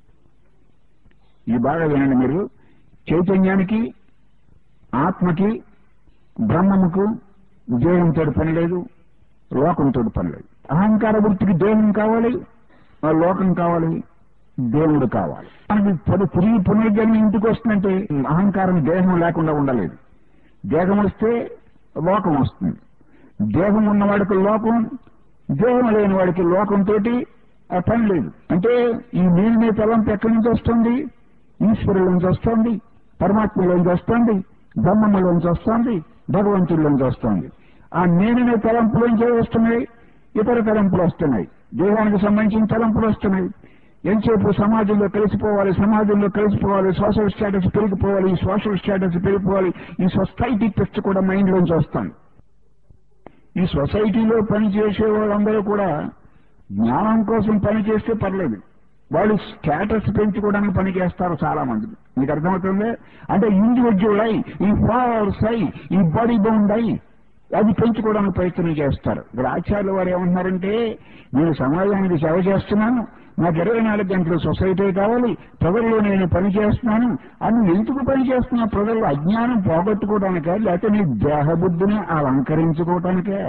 ఈ బాగా వినండి మీరు. చైతన్యానికి, ఆత్మకి, బ్రహ్మముకు దేహంతో పని లేదు, లోకంతో పని లేదు. అహంకార వృత్తికి దేహం కావాలి, లోకం కావాలి, దేవుడు కావాలి. మనకి తిరిగి పునర్జన్మ ఇంటికి వస్తుందంటే అహంకారం దేహం లేకుండా ఉండలేదు. దేహం వస్తే లోకం వస్తుంది. దేహం ఉన్నవాడికి లోకం, దేహం లేని వాడికి లోకంతో పని లేదు. అంటే ఈ నేనే తలంపు ఎక్కడి నుంచి వస్తుంది? ఈశ్వరులోంచి వస్తుంది, పరమాత్మలోంచి వస్తుంది, బ్రహ్మలోంచి వస్తుంది, భగవంతుల్లోంచి వస్తుంది. ఆ నేననే తలంపులోంచి వస్తున్నాయి, ఇతర తలంపులు వస్తున్నాయి, దేహానికి సంబంధించిన తలంపులు వస్తున్నాయి. ఎంతసేపు సమాజంలో కలిసిపోవాలి, సమాజంలో కలిసిపోవాలి, సోషల్ స్టేటస్ పెరిగిపోవాలి, ఈ సోషల్ స్టేటస్ పెరిగిపోవాలి, ఈ సొసైటీ టెస్ట్ కూడా మైండ్లోంచి వస్తాను. ఈ సొసైటీలో పనిచేసే వాళ్ళందరూ కూడా జ్ఞానం కోసం పనిచేస్తే పర్లేదు, వాళ్ళు స్టేటస్ పెంచుకోవడానికి పనిచేస్తారు చాలా మంది. మీకు అర్థమవుతుంది? అంటే ఇండివిజువల్ అయి, ఈ ఫార్స్ అయి, ఈ బాడీ బౌండ్ అయి అది పెంచుకోవడానికి ప్రయత్నం చేస్తారు. ఇక్కడ ఆచార్యుల వారు ఏమంటున్నారంటే, నేను సమాజానికి సేవ చేస్తున్నాను, నాకు 24 గంటలు సొసైటీ కావాలి, ప్రజల్లో నేను పని చేస్తున్నాను అని ఎందుకు పని చేస్తున్నా? ప్రజల్లో అజ్ఞానం పోగొట్టుకోవడానికే, లేకపోతే నీ దేహబుద్ధిని అలంకరించుకోవటానికే.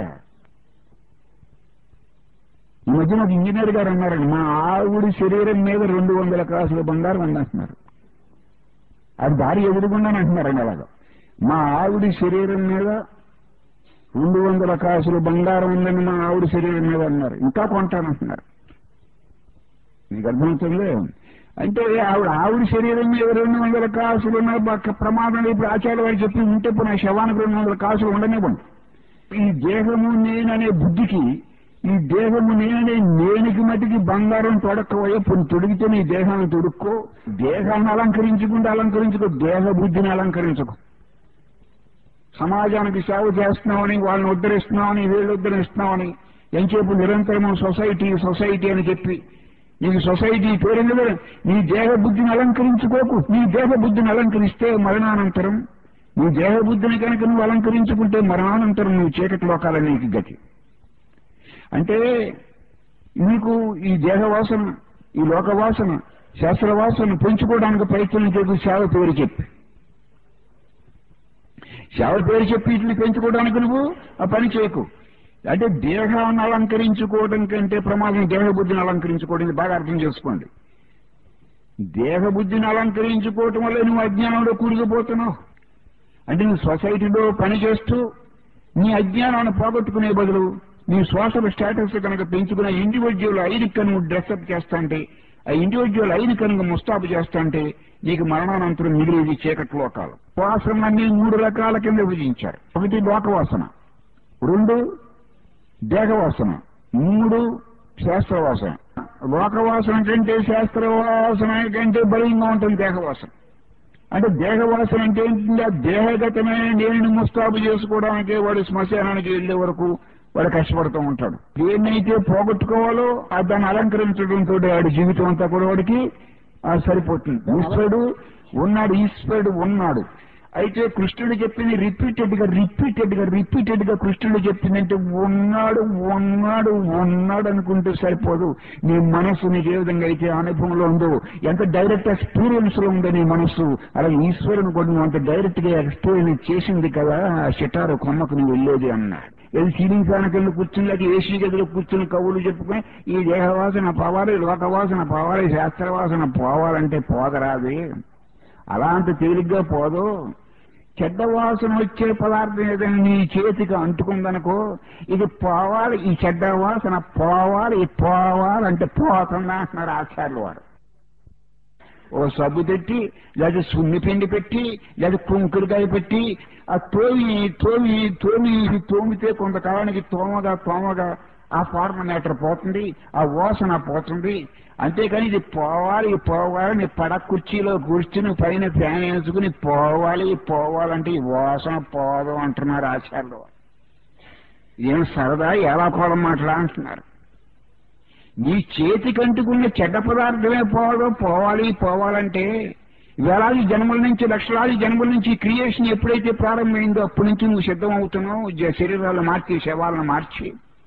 ఈ మధ్యన ఒక ఇంజనీర్ గారు అన్నారండి, మా ఆవిడి శరీరం మీద 200 కాసుల బంగారం అంటున్నారు. అది దారి ఎదురుగుండాని అంటున్నారండి. అలాగా మా ఆవిడి శరీరం మీద 200 కాసుల బంగారం ఉందని మా ఆవిడ శరీరం మీద అన్నారు. ఇంకా కొంటానంటున్నారు. మీకు అర్థమవుతుంది? అంటే ఆవిడ శరీరం మీద 200 కాసులు ఉన్న ప్రమాదం. ఇప్పుడు ఆచార్య వారు చెప్పి ఉంటే ఇప్పుడు నా శవానికి 200 కాసులు ఉండనివ్వండి. ఈ దేహము నేననే బుద్ధికి, ఈ దేహము నేననే నేనికి మటుకి బంగారం తొడక్కవయ్యే పొని తొడిగితే నీ దేహాన్ని తొడుక్కో. దేహాన్ని అలంకరించుకో, దేహ బుద్ధిని అలంకరించుకో. సమాజానికి సేవ చేస్తున్నామని, వాళ్ళని ఉద్ధరిస్తున్నామని, వీళ్ళు ఉద్ధరిస్తున్నామని ఎంతసేపు నిరంతరము సొసైటీ అని చెప్పి నీకు సొసైటీ పేరు నీ దేహ బుద్ధిని అలంకరించుకోకు. నీ దేహ బుద్ధిని అలంకరిస్తే మరణానంతరం, నీ దేహ బుద్ధిని కనుక నువ్వు అలంకరించుకుంటే మరణానంతరం నువ్వు చీకటి లోకాల నీకు గతి. అంటే నీకు ఈ దేహవాసన, ఈ లోకవాసన, శాస్త్రవాసన పెంచుకోవడానికి ప్రయత్నం చేసి సేవ పేరు చెప్పి ఇట్లా పెంచుకోవడానికి నువ్వు ఆ పని చేయకు. అంటే దేహాన్ని అలంకరించుకోవడం కంటే ప్రమాదం దేహబుద్ధిని అలంకరించుకోవడం. బాగా అర్థం చేసుకోండి. దేహబుద్ధిని అలంకరించుకోవటం వల్ల నువ్వు అజ్ఞానంలో కూరుకుపోతున్నావు. అంటే నువ్వు సొసైటీలో పనిచేస్తూ నీ అజ్ఞానాన్ని పోగొట్టుకునే బదులు నీ సోషల్ స్టేటస్ కనుక పెంచుకునే ఇండివిజువల్ ఐని కనుక డ్రెస్అప్ చేస్తాంటే, ఆ ఇండివిజువల్ ఐని కనుక ముస్తాబు చేస్తాంటే నీకు మరణానంతరం మిగిలిది చీకటి లోకాలు. వాసనలన్నీ 3 రకాల కింద విభజించారు. 1 లోకవాసన, 2 దేహవాసన, 3 శాస్త్రవాసన. లోకవాసన కంటే శాస్త్రవాసన కంటే బలంగా ఉంటుంది దేహవాసన. అంటే దేహవాసన అంటే ఏంటంటే దేహగతమైన నేను ముస్తాబు చేసుకోవడానికి వాడు శ్మశానానికి వెళ్లే వరకు వాడు కష్టపడుతూ ఉంటాడు. దేన్నైతే పోగొట్టుకోవాలో దాన్ని అలంకరించడంతో వాడి జీవితం అంతా కూడా వాడికి సరిపోతుంది. ఈశ్వరుడు ఉన్నాడు. అయితే కృష్ణుడు చెప్పింది రిపీటెడ్ గా కృష్ణుడు చెప్పిందంటే ఉన్నాడు అనుకుంటూ సరిపోదు. నీ మనస్సు నీకు ఏ విధంగా అయితే అనుభవంలో ఉందో, ఎంత డైరెక్ట్ ఎక్స్పీరియన్స్ లో ఉందో నీ మనస్సు, అలాగే ఈశ్వరుని కూడా నువ్వు అంత డైరెక్ట్ గా ఎక్స్పీరియన్స్ చేసింది కదా ఆ షిటారు కొమ్మకు నువ్వు వెళ్ళేది అన్నాడు. ఏది సీలింగ్ ఫ్యాన్ కింద కూర్చుని, లేక ఏసీ గదిలో కూర్చుని కవులు చెప్పుకుని ఈ దేహవాసన పోవాలి, లోకవాసన పోవాలి, శాస్త్రవాసన పోవాలంటే పోదరాది. అలా అంత తేలిగ్గా పోదు. చెడ్డ వాసన వచ్చే పదార్థం ఏదైనా నీ చేతికి అంటుకుందనుకో, ఇది పోవాలి, ఈ చెడ్డ వాసన పోవాలంటే పోతుందా అంటున్నారు ఆచార్యులు వారు. ఓ సబ్బు పెట్టి, లేదా సున్ని పిండి పెట్టి, లేదా కుంకుడుకాయ పెట్టి ఆ తోమితే కొంతకాలానికి తోమగా ఆ ఫార్మనేటర్ పోతుంది, ఆ వాసన పోతుంది. అంతేకాని ఇది పోవాలి పడ కుర్చీలో కూర్చుని పైన ఫ్యాన్ వేసుకుని పోవాలంటే ఈ వాసన పోదు అంటున్నారు ఆచార్యులు. ఏం సరదా ఎలా కోలం మాటలా అంటున్నారు. నీ చేతికి అంటుకున్న చెడ్డ పదార్థమే పోవాలంటే వేలాది జన్మల నుంచి, లక్షలాది జన్మల నుంచి క్రియేషన్ ఎప్పుడైతే ప్రారంభమైందో అప్పటి నుంచి నువ్వు సిద్ధం అవుతున్నావు. శరీరాలను మార్చి, శవాలను మార్చి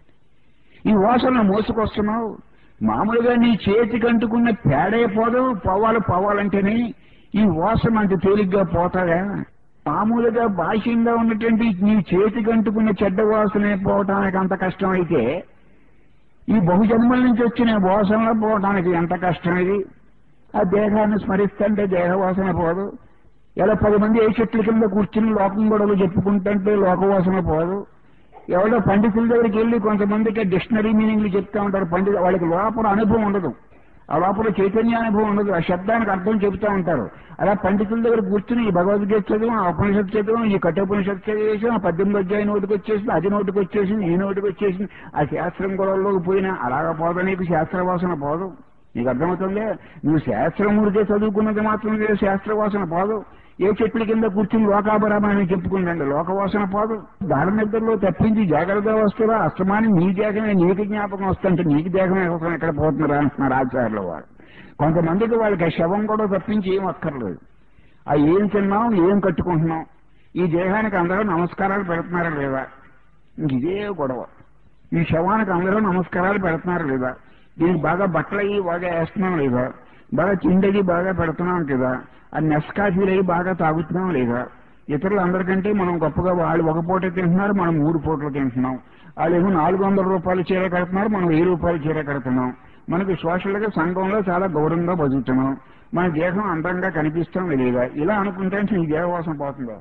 ఈ వాసనను మోసుకొస్తున్నావు. మామూలుగా నీ చేతికి అంటుకున్న పేడే పోవాలంటేనే ఈ వాసన అంత తేలిగ్గా పోతాయా? మామూలుగా బాహ్యంగా ఉన్నటువంటి నీ చేతికి అంటుకున్న చెడ్డ వాసనే పోవటానికి అంత కష్టం అయితే ఈ బహుజన్మల నుంచి వచ్చిన వాసనలో పోవటానికి ఎంత కష్టం ఇది. ఆ దేహాన్ని స్మరిస్తుంటే దేహవాసన పోదు. ఇలా 10 మంది ఏ చెట్ల కింద కూర్చుని లోకం గొడవలు చెప్పుకుంటుంటే లోకవాసన పోదు. ఎవరో పండితుల దగ్గరికి వెళ్ళి కొంతమందికి డిక్షనరీ మీనింగ్లు చెప్తా ఉంటారు. వాళ్ళకి లోపల అనుభవం ఉండదు, ఆ లోపల చైతన్య అనుభవం ఉండదు, ఆ శబ్దానికి అర్థం చెబుతూ ఉంటారు. అలా పండితుల దగ్గర కూర్చుని ఈ భగవద్గీత చదువు, ఆ ఉపనిషత్తు చదువు, ఈ కఠోపనిషత్తు చదివేసి ఆ 18వ అధ్యాయం నోటికి వచ్చేసింది, అది నోటికి వచ్చేసింది, ఈ నోటికి వచ్చేసింది. ఆ శాస్త్రం గొడవల్లోకి పోయినా అలాగా పోదు. నీకు శాస్త్రవాసన పోదు. నీకు అర్థమవుతుందే? నువ్వు శాస్త్రమూరికే చదువుకున్నది మాత్రం శాస్త్రవాసన పోదు. ఏ చెట్ల కింద కూర్చుని లోకాభరామని చెప్పుకుందండి, లోకవాసన పోదు. గాఢ నిద్రలో తప్పించి జాగ్రత్త వస్తురా అస్తమాని నీ దేహమే నీకు జ్ఞాపకం వస్తుంటే నీకు దేహమే అవసరం ఎక్కడ పోతున్నారా అంటున్నారు ఆచార్యుల వారు. కొంతమందికి వాళ్ళకి ఆ శవం కూడా తప్పించి ఏం అక్కర్లేదు. ఆ ఏం తిన్నాం, ఏం కట్టుకుంటున్నాం, ఈ దేహానికి అందరూ నమస్కారాలు పెడుతున్నారా లేదా, ఇదే గొడవ. ఈ శవానికి అందరూ నమస్కారాలు పెడుతున్నారా లేదా, దీనికి బాగా బట్టలు అయ్యి బాగా వేస్తున్నాం లేదా, బాగా తిండది బాగా పెడుతున్నాం కదా, ఆ నెస్కాఫీలు అయ్యి బాగా తాగుతున్నాం లేదా. ఇతరులు అందరికంటే మనం గొప్పగా వాళ్ళు 1 పూట తింటున్నారు, మనం 3 పూటలు తింటున్నాం. వాళ్ళు ఏమో 400 రూపాయలు చీర కడుతున్నారు, మనం 1000 రూపాయలు చీర కడుతున్నాం. మనకి సోషల్ గా సంఘంలో చాలా గౌరవంగా బతుకుతున్నాం, మన దేహం అందంగా కనిపిస్తాం లేదా. ఇలా అనుకుంటే నీ దేహవాసం పోతుందా?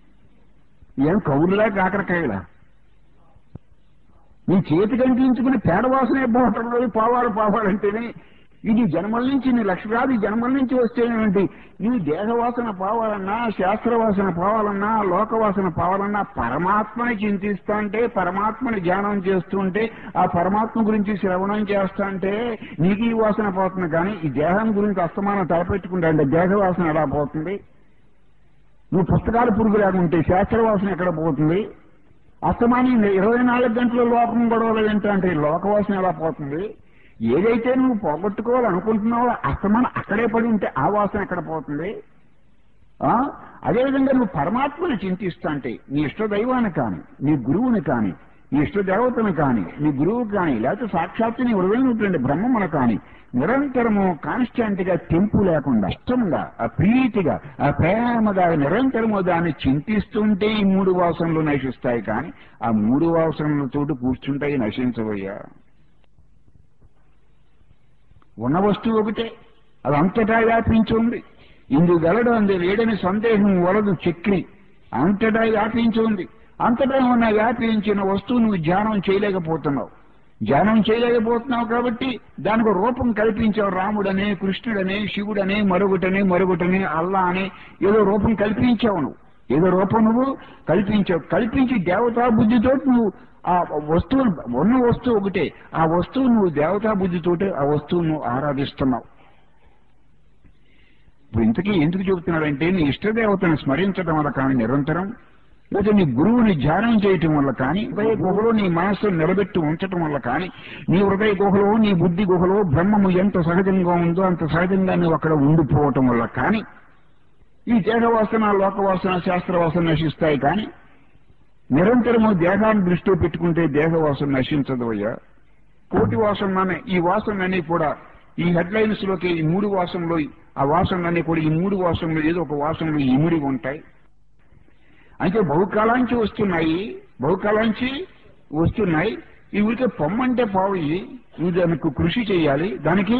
ఏం కౌరులా కాకరకాయలా? నీ చేతికి అంటించుకుని పేడవాసనే పోవటంలో పోవాలంటేనే ఇది జన్మల నుంచి, నీ లక్షలాది జన్మల నుంచి వస్తేనేంటి. నీ దేహవాసన పోవాలన్నా, శాస్త్రవాసన పోవాలన్నా, లోకవాసన పోవాలన్నా పరమాత్మని చింతిస్తా అంటే, పరమాత్మని ధ్యానం చేస్తుంటే, ఆ పరమాత్మ గురించి శ్రవణం చేస్తా అంటే నీకు ఈ వాసన పోతుంది. కానీ ఈ దేహం గురించి అస్తమానం తలపెట్టుకుంటా అంటే దేహవాసన ఎలా పోతుంది? నువ్వు పుస్తకాలు పురుగులాగుంటే శాస్త్రవాసన ఎక్కడ పోతుంది? అస్తమాని 24 గంటల లోకం గొడవలు ఏంటంటే లోకవాసన ఎలా పోతుంది? ఏదైతే నువ్వు పోగొట్టుకోవాలనుకుంటున్నావో అస్తమానం అక్కడే పడి ఉంటే ఆ వాసన ఎక్కడ పోతుంది? అదేవిధంగా నువ్వు పరమాత్మని చింతిస్తా అంటే నీ ఇష్ట దైవాన్ని కానీ, నీ గురువుని కానీ, నీ ఇష్ట దేవతను కానీ, నీ గురువు కానీ, లేకపోతే సాక్షాత్తు నీ హృదయమైనటువంటి బ్రహ్మమును కానీ నిరంతరము కాన్స్టెంట్ గా తెంపు లేకుండా ఇష్టంగా, ఆ ప్రీతిగా, ఆ ప్రేమగా నిరంతరము దాన్ని చింతిస్తుంటే ఈ 3 వాసనలు నశిస్తాయి. కానీ ఆ 3 వాసనలతోటి కూర్చుంటాయి, నశించబోయా. ఉన్న వస్తువు ఒకటే, అది అంతటా వ్యాపించి ఉంది. ఇందు గలడు అందు లేడని సందేహం వలదు చక్రి, అంతటా వ్యాపించి ఉంది. అంతటా ఉన్న వ్యాపించిన వస్తువు నువ్వు ధ్యానం చేయలేకపోతున్నావు. ధ్యానం చేయలేకపోతున్నావు కాబట్టి దానికి రూపం కల్పించావు. రాముడనే, కృష్ణుడనే, శివుడనే, మరొకటనే, అల్లా అనే ఏదో రూపం కల్పించావు. నువ్వు ఏదో రూపం నువ్వు కల్పించావు. కల్పించి దేవతా బుద్ధితో నువ్వు ఆ వస్తువు, ఉన్న వస్తువు ఒకటే, ఆ వస్తువు నువ్వు దేవతా బుద్ధితోటి ఆ వస్తువును నువ్వు ఆరాధిస్తున్నావు. ఇప్పుడు ఇంతకీ ఎందుకు చెబుతున్నాడంటే నీ ఇష్టదేవతను స్మరించడం వల్ల కానీ నిరంతరం, లేదా నీ గురువుని ధ్యానం చేయటం వల్ల కానీ, హృదయ గుహలో నీ మనస్సును నిలబెట్టి ఉంచటం వల్ల కానీ, నీ హృదయ గుహలో, నీ బుద్ధి గుహలో బ్రహ్మము ఎంత సహజంగా ఉందో అంత సహజంగా నువ్వు అక్కడ ఉండిపోవటం వల్ల కానీ ఈ దేహవాసన, లోకవాసన, శాస్త్రవాసన నశిస్తాయి. కానీ నిరంతరము దేహాన్ని దృష్టిలో పెట్టుకుంటే దేహవాసన నశించదు అయ్యా. కోటి వాసననే ఈ వాసనలన్నీ కూడా ఈ హెడ్లైన్స్ లోకి, ఈ 3 వాసనలో ఆ వాసనలన్నీ కూడా ఈ 3 వాసనలు ఏదో ఒక వాసనలు ఇమిడి ఉంటాయి. అంటే బహుకాలాంచి వస్తున్నాయి. ఈ ఊరికే పొమ్మంటే పోయి నువ్వు దానికి కృషి చేయాలి,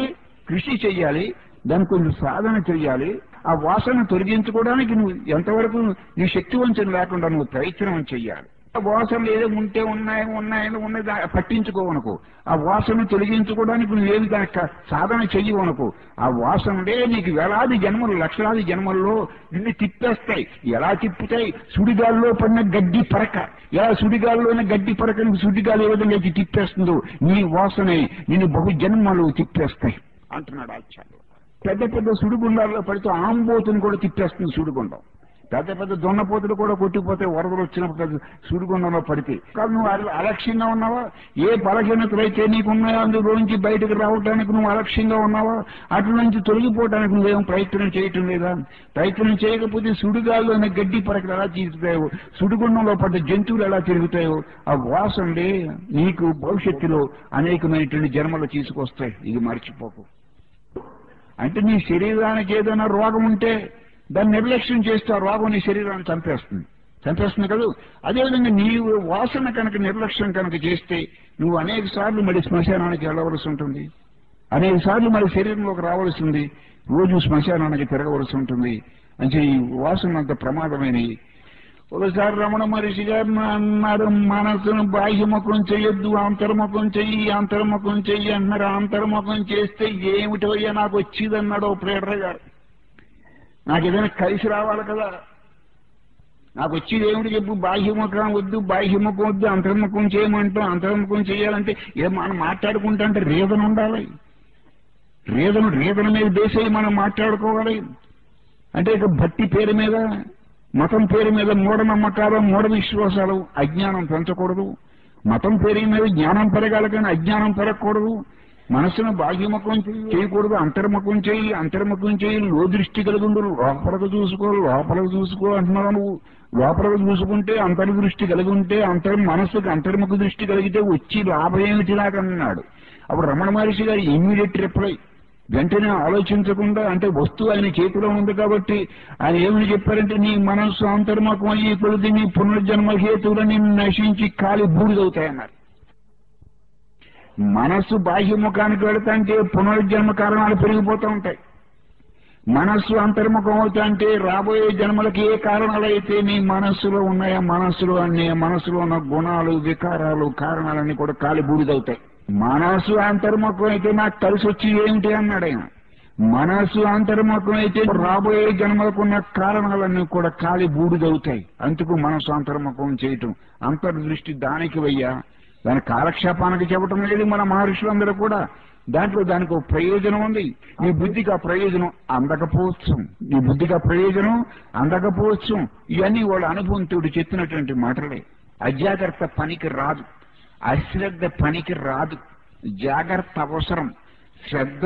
దానికి కొంచెం సాధన చేయాలి. ఆ వాసన తొలగించుకోవడానికి నువ్వు ఎంతవరకు నీ శక్తి వంచన లేకుండా నువ్వు ప్రయత్నం చెయ్యాలి. ఆ వాసనలు ఏదో ఉంటే ఉన్నాయి పట్టించుకోవనుకో. ఆ వాసన తొలగించుకోవడానికి నువ్వేమి దానికి సాధన చెయ్యవనుకో. ఆ వాసనలే నీకు వేలాది జన్మలు, లక్షలాది జన్మల్లో నిన్ను తిప్పేస్తాయి. ఎలా తిప్పుతాయి? సుడిగాల్లో పడిన గడ్డి పరక, ఎలా సుడిగాల్లోనే గడ్డి పరక నువ్వు సుడిగాలు ఏ విధంగా తిప్పేస్తుందో నీ వాసనే నిన్ను బహుజన్మలు తిప్పేస్తాయి అంటున్నాడు ఆచార్యులు. పెద్ద పెద్ద సుడిగుండాల్లో పడితే ఆంబోతుని కూడా తిప్పేస్తుంది సుడిగుండం. పెద్ద పెద్ద దొన్నపోతులు కూడా కొట్టిపోతే వరదలు వచ్చినప్పుడు సుడిగుండంలో పడితే. కానీ నువ్వు అలక్ష్యంగా ఉన్నావా? ఏ బలహీనతలైతే నీకున్నాయో అందులోంచి బయటకు రావడానికి నువ్వు అలక్ష్యంగా ఉన్నావా? అట్ల నుంచి తొలగిపోవడానికి నువ్వేం ప్రయత్నం చేయటం లేదా? ప్రయత్నం చేయకపోతే సుడిగాల్లోనే గడ్డి పరకలు ఎలా తిరుగుతాయో, సుడిగుండంలో పడ్డ జంతువులు ఎలా తిరుగుతాయో ఆ వాసనలే నీకు భవిష్యత్తులో అనేకమైనటువంటి జన్మలు తీసుకొస్తాయి. ఇది మర్చిపోకు. అంటే నీ శరీరానికి ఏదైనా రోగం ఉంటే దాన్ని నిర్లక్ష్యం చేస్తే ఆ రోగం నీ శరీరాన్ని చంపేస్తుంది కదా. అదేవిధంగా నీవు వాసన కనుక నిర్లక్ష్యం కనుక చేస్తే నువ్వు అనేక సార్లు మరి శ్మశానానికి వెళ్ళవలసి ఉంటుంది, అనేక సార్లు మరి శరీరంలోకి రావాల్సి ఉంది, రోజు శ్మశానానికి తిరగవలసి ఉంటుంది. అంటే ఈ వాసన అంత ప్రమాదమైనవి. ఒకసారి రమణ మహర్షి గారు అన్నారు, మనసును బాహ్యముఖం చెయ్యొద్దు, అంతర్ముఖం చెయ్యి అన్నారు. అంతర్ముఖం చేస్తే ఏమిటోయ్యా నాకు వచ్చిందన్నాడు ఓ ప్రేరర్ గారు. నాకు ఏదైనా కలిసి రావాలి కదా, నాకు వచ్చేది ఏమిటి చెప్పు? బాహ్యముఖం వద్దు, అంతర్ముఖం చేయమంటాం. అంతర్ముఖం చేయాలంటే మనం మాట్లాడుకుంటే రీజన్ ఉండాలి. రీజన్ మీద బేస్ అయ్యి మనం మాట్లాడుకోవాలి. అంటే ఇక భక్తి పేరు మీద, మతం పేరు మీద మూఢనమ్మకాలు, మూఢ విశ్వాసాలు, అజ్ఞానం పెంచకూడదు. మతం పేరు మీద జ్ఞానం పెరగాలి కానీ అజ్ఞానం పెరగకూడదు. మనసును బాహ్యముఖం చేయకూడదు, అంతర్ముఖం చేయి. లో దృష్టి కలిగి లోపలకు చూసుకో అంటున్నావు నువ్వు. లోపలకు చూసుకుంటే అంతర్దృష్టి కలిగి ఉంటే మనసుకు అంతర్ముఖ దృష్టి కలిగితే వచ్చి లాభం ఏమిటి నాకన్నాడు. అప్పుడు రమణ మహర్షి గారు ఇమ్మీడియట్ రిప్లై, వెంటనే ఆలోచించకుండా, అంటే వస్తువు ఆయన చేతిలో ఉంది కాబట్టి ఆయన ఏమని చెప్పారంటే, నీ మనస్సు అంతర్ముఖం అయ్యి కొద్ది నీ పునర్జన్మ హేతువులని నశించి కాలి బూడిదవుతాయన్నారు. మనస్సు బాహ్యముఖానికి వెళతాంటే పునర్జన్మ కారణాలు పెరిగిపోతూ ఉంటాయి. మనస్సు అంతర్ముఖం అవుతాంటే రాబోయే జన్మలకి ఏ కారణాలు అయితే నీ మనస్సులో ఉన్నాయో, మనస్సులో ఉన్న గుణాలు, వికారాలు, కారణాలన్నీ కూడా కాలి బూడిదవుతాయి. మనస్సు అంతర్ముఖం అయితే నాకు కలిసి వచ్చి ఏమిటి అన్నాడు ఆయన. మనస్సు అంతర్ముఖం అయితే రాబోయే జన్మలకున్న కారణాలన్నీ కూడా కాలి బూడిదవుతాయి. అందుకు మనస్సు అంతర్ముఖం చేయటం, అంతర్దృష్టి దానికి వయ్యా. దాని కాలక్షేపానికి చెప్పటం లేదు మన మహర్షులందరూ కూడా. దానికి ఒక ప్రయోజనం ఉంది. నీ బుద్ధికి ఆ ప్రయోజనం అందకపోవచ్చు. ఇవన్నీ వాళ్ళ అనుభవంతో చెప్పినటువంటి మాటలే. అజాగ్రత్త పనికి రాదు, అశ్రద్ధ పనికి రాదు. జాగ్రత్త అవసరం, శ్రద్ధ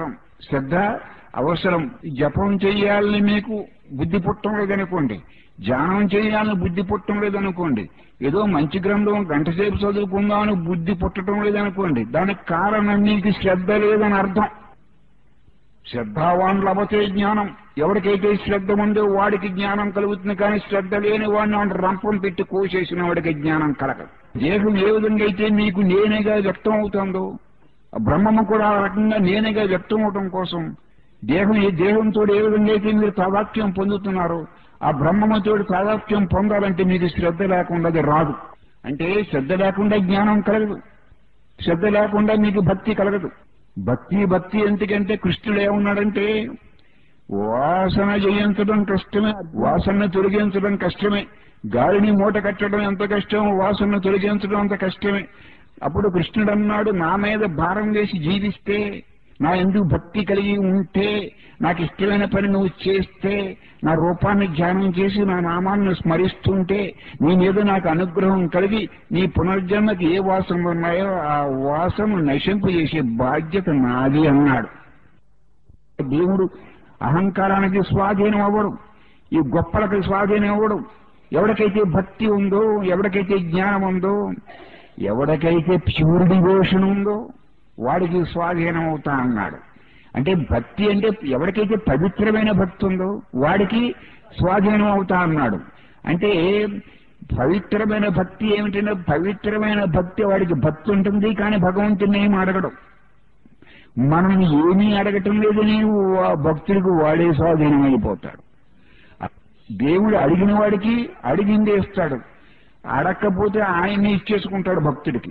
అవసరం. జపం చేయాలని మీకు బుద్ధి పుట్టం లేదనుకోండి, ధ్యానం చేయాలని బుద్ధి పుట్టం లేదనుకోండి, ఏదో మంచి గ్రంథం గంట సేపు చదువుకుందామని బుద్ధి పుట్టడం లేదనుకోండి, దానికి కారణం నీకు శ్రద్ధ లేదని అర్థం. శ్రద్ధావాన్ లభతే జ్ఞానం. ఎవరికైతే శ్రద్ధ ఉందో వాడికి జ్ఞానం కలుగుతుంది. కానీ శ్రద్ధ లేని వాడిని రంపం పెట్టి కోసేసిన వాడికి జ్ఞానం కలగదు. దేహం ఏ విధంగా అయితే నీకు నేనేగా వ్యక్తం అవుతుందో, బ్రహ్మము కూడా ఆ రకంగా నేనేగా వ్యక్తం అవటం కోసం దేహంతో ఏ విధంగా అయితే మీరు తాదాత్మ్యం పొందుతున్నారో ఆ బ్రహ్మముతోటి తాదాత్మ్యం పొందాలంటే మీకు శ్రద్ధ లేకుండా అది రాదు. అంటే శ్రద్ధ లేకుండా జ్ఞానం కలగదు, శ్రద్ధ లేకుండా మీకు భక్తి కలగదు. భక్తి ఎందుకంటే కృష్ణుడు ఏమన్నాడంటే వాసన జయించడం కష్టమే, వాసన తొలగించడం కష్టమే. గాలిని మూట కట్టడం ఎంత కష్టం, వాసన తొలగించడం అంత కష్టమే. అప్పుడు కృష్ణుడు అన్నాడు, నా మీద భారం వేసి జీవిస్తే, నా ఎందుకు భక్తి కలిగి ఉంటే, నాకు ఇష్టమైన పని నువ్వు చేస్తే, నా రూపాన్ని ధ్యానం చేసి నా నామాన్ని స్మరిస్తుంటే, నీ మీద నాకు అనుగ్రహం కలిగి నీ పునర్జన్మకి ఏ వాసనలు ఉన్నాయో ఆ వాసనను నశింపు చేసే బాధ్యత నాది అన్నాడు. దేవుడు అహంకారానికి స్వాధీనం అవ్వడు, ఈ గొప్పలకి స్వాధీనం అవ్వడు. ఎవరికైతే భక్తి ఉందో, ఎవరికైతే జ్ఞానం ఉందో, ఎవరికైతే ప్యూర్ డివోషన్ ఉందో వాడికి స్వాధీనం అవుతా అన్నాడు. అంటే భక్తి అంటే ఎవరికైతే పవిత్రమైన భక్తి ఉందో వాడికి స్వాధీనం అవుతా అన్నాడు. అంటే పవిత్రమైన భక్తి ఏమిటంటే, పవిత్రమైన భక్తి వాడికి భక్తి ఉంటుంది కానీ భగవంతుని ఏమి అడగడం. మనం ఏమీ అడగటం లేదని భక్తుడికి వాడే స్వాధీనం అయిపోతాడు. దేవుడు అడిగిన వాడికి అడిగిందే ఇస్తాడు, అడగకపోతే ఆయన్ని ఇచ్చేసుకుంటాడు భక్తుడికి.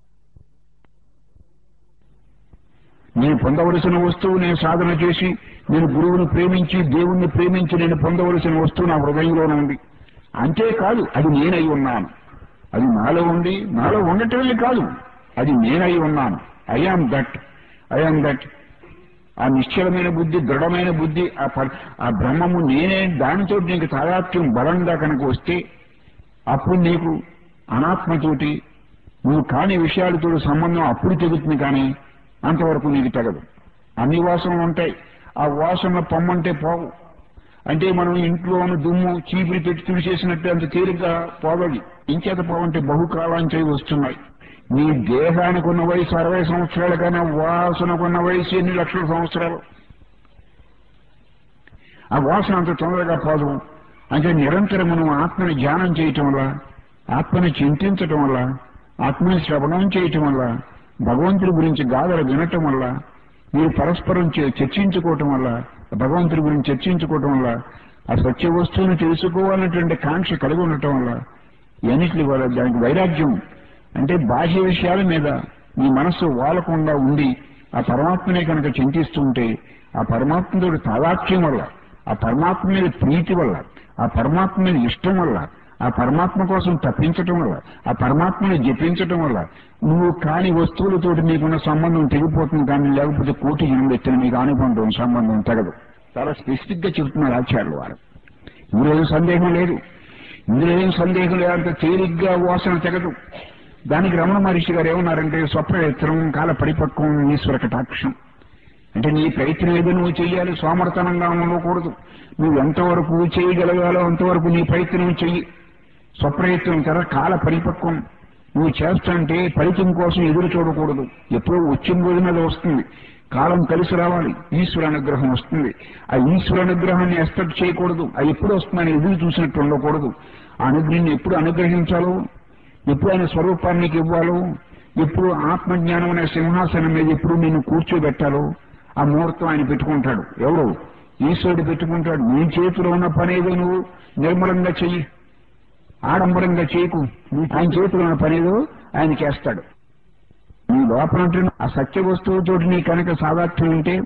నేను పొందవలసిన వస్తువు నేను సాధన చేసి, నేను గురువుని ప్రేమించి దేవుణ్ణి ప్రేమించి నేను పొందవలసిన వస్తువు నా హృదయంలోనే ఉంది. అంతేకాదు అది నేనై ఉన్నాను, అది నాలో ఉంది, నాలో ఉండటమే కాదు అది నేనై ఉన్నాను. I am that. ఆ నిశ్చలమైన బుద్ధి, దృఢమైన బుద్ధి, ఆ బ్రహ్మము నేనే, దానితో నీకు తాదాత్మ్యం బలంగా కనుక వస్తే అప్పుడు నీకు అనాత్మతోటి నువ్వు కాని విషయాలతో సంబంధం అప్పుడు తెగుతుంది, కానీ అంతవరకు నీకు తెగదు. అన్ని వాసనలు ఉంటాయి, ఆ వాసన పొమ్మంటే పోవు. అంటే మనం ఇంట్లో ఉన్న దుమ్ము చీపిరి పెట్టి తుడిచేసినట్టు అంత తేలిగ్గా పోవాలి. ఇంచేత పోవంటే బహుకాలాంచే వస్తున్నాయి. నీ దేహానికి ఉన్న వయసు 60 సంవత్సరాల కన్నా వాసనకున్న వయసు ఎన్ని లక్షల సంవత్సరాలు. ఆ వాసన అంత తొందరగా పోదు. అంటే నిరంతరం మనం ఆత్మని ధ్యానం చేయటం వల్ల, ఆత్మని చింతించటం వల్ల, ఆత్మని శ్రవణం చేయటం వల్ల, భగవంతుడి గురించి గాథలు వినటం వల్ల, మీరు పరస్పరం చర్చించుకోవటం వల్ల, భగవంతుడి గురించి చర్చించుకోవటం వల్ల, ఆ సత్య వస్తువుని తెలుసుకోవాలన్నటువంటి కాంక్ష కలిగి ఉండటం వల్ల, ఎన్నిటి వల్ల దానికి వైరాగ్యం అంటే బాహ్య విషయాల మీద నీ మనస్సు వాలకుండా ఉండి ఆ పరమాత్మనే కనుక చింతిస్తుంటే, ఆ పరమాత్మతో తాదాత్మ్యం వల్ల, ఆ పరమాత్మ మీద ప్రీతి వల్ల, ఆ పరమాత్మ మీద ఇష్టం వల్ల, ఆ పరమాత్మ కోసం తప్పించటం వల్ల, ఆ పరమాత్మని జపించటం వల్ల నువ్వు కాని వస్తువులతోటి నీకున్న సంబంధం తెగిపోతుంది. కానీ లేకపోతే కోటి జనం ఎత్తిన మీకు అనుబంధం సంబంధం తెగదు. చాలా స్పెసిఫిక్ గా చెబుతున్నారు ఆచార్యులు వారు. ఇందులో ఏం సందేహం లేదు, అంత తేలిగ్గా వాసన తెగదు. దానికి రమణ మహర్షి గారు ఏమన్నారంటే, స్వప్రయత్నం, కాల పరిపక్వం, ఈశ్వర కటాక్షం. అంటే నీ ప్రయత్నం ఏదో నువ్వు చెయ్యాలి, సోమర్తనంగా ఉండకూడదు. నువ్వు ఎంతవరకు చేయగలగాలో అంతవరకు నీ ప్రయత్నం చెయ్యి. స్వప్రయత్నం కదా కాల పరిపక్వం. నువ్వు చేస్తుంటే ఫలితం కోసం ఎదురు చూడకూడదు. ఎప్పుడో వచ్చిన రోజున అది వస్తుంది, కాలం కలిసి రావాలి, ఈశ్వర అనుగ్రహం వస్తుంది. ఆ ఈశ్వర అనుగ్రహాన్ని ఎక్స్పెక్ట్ చేయకూడదు. అది ఎప్పుడు వస్తుందని ఎదురు చూసినట్టు ఉండకూడదు. ఆ అనుగ్రహాన్ని ఎప్పుడు అనుగ్రహించాలో, ఎప్పుడు ఆయన స్వరూపానికి ఇవ్వాలో, ఎప్పుడు ఆత్మజ్ఞానం అనే సింహాసనం మీద ఎప్పుడు నేను కూర్చోబెట్టాలో ఆ ముహూర్తం ఆయన పెట్టుకుంటాడు. ఎవరు? ఈశ్వరుడు పెట్టుకుంటాడు. నీ చేతిలో ఉన్న పని ఏదో నువ్వు నిర్మలంగా చెయ్యి, ఆడంబరంగా చేయకు. ఆయన చేతిలో ఉన్న పని ఏదో ఆయన చేస్తాడు. నీ లోపల ఆ సత్య వస్తువుతో నీ కనుక సాదాత్యం ఉంటే,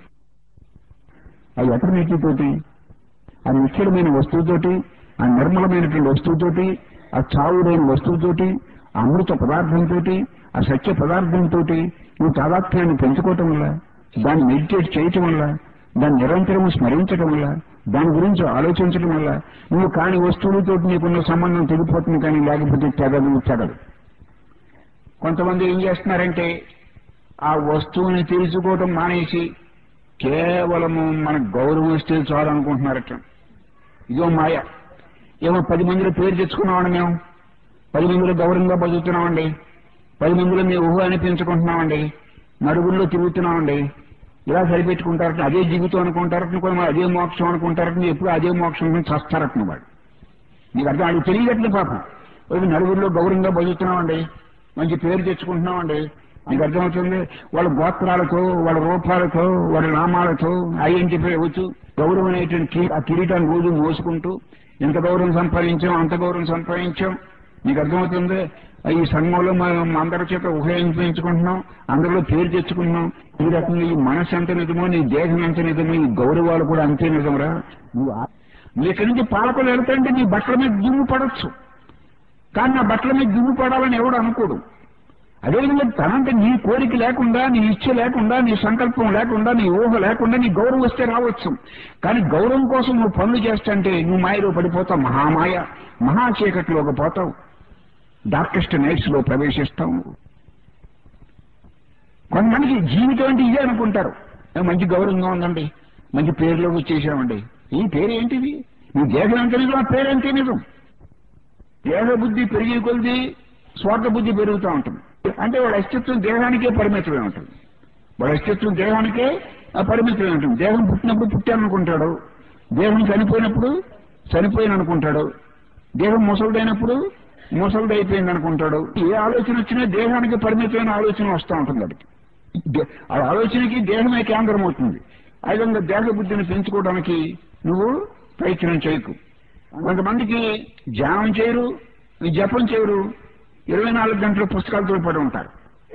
ఆ ఎటర్నిటీతోటి, ఆ నిశ్చలమైన వస్తువుతోటి, ఆ నిర్మలమైనటువంటి వస్తువుతోటి, ఆ చావుడైన వస్తువుతోటి, ఆ అమృత పదార్థంతో, ఆ సత్య పదార్థంతో నువ్వు తాదాత్మ్యాన్ని పెంచుకోవటం వల్ల, దాన్ని మెడిటేట్ చేయటం వల్ల, దాన్ని నిరంతరం స్మరించడం వల్ల, దాని గురించి ఆలోచించడం వల్ల నువ్వు కాని వస్తువులతో నీకున్న సంబంధం తెగిపోతుంది. కానీ లేకపోతే తెగదు. కొంతమంది ఏం చేస్తున్నారంటే, ఆ వస్తువుని తెలుసుకోవటం మానేసి కేవలము మనకు గౌరవం ఇస్తే చాలు అనుకుంటున్నారట. ఇదో మాయ. ఏమో 10 మందిలో పేరు తెచ్చుకున్నామండి, మేము 10 మందిలో గౌరవంగా బతుకుతున్నామండి, 10 మందిలో మేము ఊహ అనిపించుకుంటున్నామండి, నలుగురిలో తిరుగుతున్నామండి, ఇలా సరిపెట్టుకుంటారట. అదే జీవితం అనుకుంటారట, అదే మోక్షం అనుకుంటారట. ఎప్పుడు అదే మోక్షం చస్తారట. వాడు నీకు అర్థం, అది తెలియట్లేదు పాపం. నలుగురిలో గౌరవంగా బతుకుతున్నామండి, మంచి పేరు తెచ్చుకుంటున్నామండి, నీకు అర్థమవుతుంది. వాళ్ళ గోత్రాలతో, వాళ్ళ రూపాలతో, వాళ్ళ నామాలతో ఐడెంటిఫై అవ్వచ్చు. గౌరవం అనేటువంటి ఆ కిరీటాన్ని రోజు మోసుకుంటూ ఇంత గౌరవం సంపాదించాం, అంత గౌరవం సంపాదించాం. నీకు అర్థమవుతుంది? ఈ సంఘంలో మనం అందరి చేత ఉపయోగించుకుంటున్నాం, అందరిలో పేరు తెచ్చుకుంటున్నాం. ఈ రకంగా ఈ మనసు ఎంత నిజమో, నీ దేహం ఎంత నిజమో, ఈ గౌరవాలు కూడా అంతే నిజంరా. నువ్వు ఇక్కడి నుంచి పాలకులు వెళ్తాంటే నీ బట్టల మీద దుమ్ము పడవచ్చు, కానీ నా బట్టల మీద దుమ్ము పడాలని ఎవడు అనుకోడు. అదేవిధంగా తనంటే నీ కోరిక లేకుండా, నీ ఇచ్చ లేకుండా, నీ సంకల్పం లేకుండా, నీ ఊహ లేకుండా నీ గౌరవం వస్తే రావచ్చు. కానీ గౌరవం కోసం నువ్వు పనులు చేస్తాంటే నువ్వు మాయలో పడిపోతావు, మహామాయ, మహాచీకట్లోకి పోతావు, డార్కెస్ట్ నైట్స్ లో ప్రవేశిస్తావు. కొంతమందికి జీవితం అంటే ఇదే అనుకుంటారు. మంచి గౌరవంగా ఉందండి, మంచి పేరులోకి వచ్చేసామండి. ఈ పేరు ఏంటిది? నీ దేహం ఎంత నిజం, ఆ పేరు అంతే నిజం. దేహ బుద్ధి పెరిగి కొలిది స్వార్థ బుద్ధి పెరుగుతూ ఉంటుంది. అంటే వాడి అస్తిత్వం దేహానికే పరిమితమై ఉంటుంది. వాడి అస్తిత్వం దేహానికే పరిమితమై ఉంటుంది. దేహం పుట్టినప్పుడు పుట్టాననుకుంటాడు, దేహం చనిపోయినప్పుడు చనిపోయిన అనుకుంటాడు, దేహం ముసలుడైనప్పుడు ముసలుడు అయిపోయింది అనుకుంటాడు. ఏ ఆలోచన వచ్చినా దేహానికి పరిమితమైన ఆలోచన వస్తూ ఉంటుంది. వాడికి ఆ ఆలోచనకి దేహమే కేంద్రం అవుతుంది. ఆ విధంగా దేహ బుద్ధిని పెంచుకోవడానికి నువ్వు ప్రయత్నం చేయకు. కొంతమందికి ధ్యానం చేయరు, జపం చేయరు, 24 గంటలు పుస్తకాలతో పడి ఉంటారు.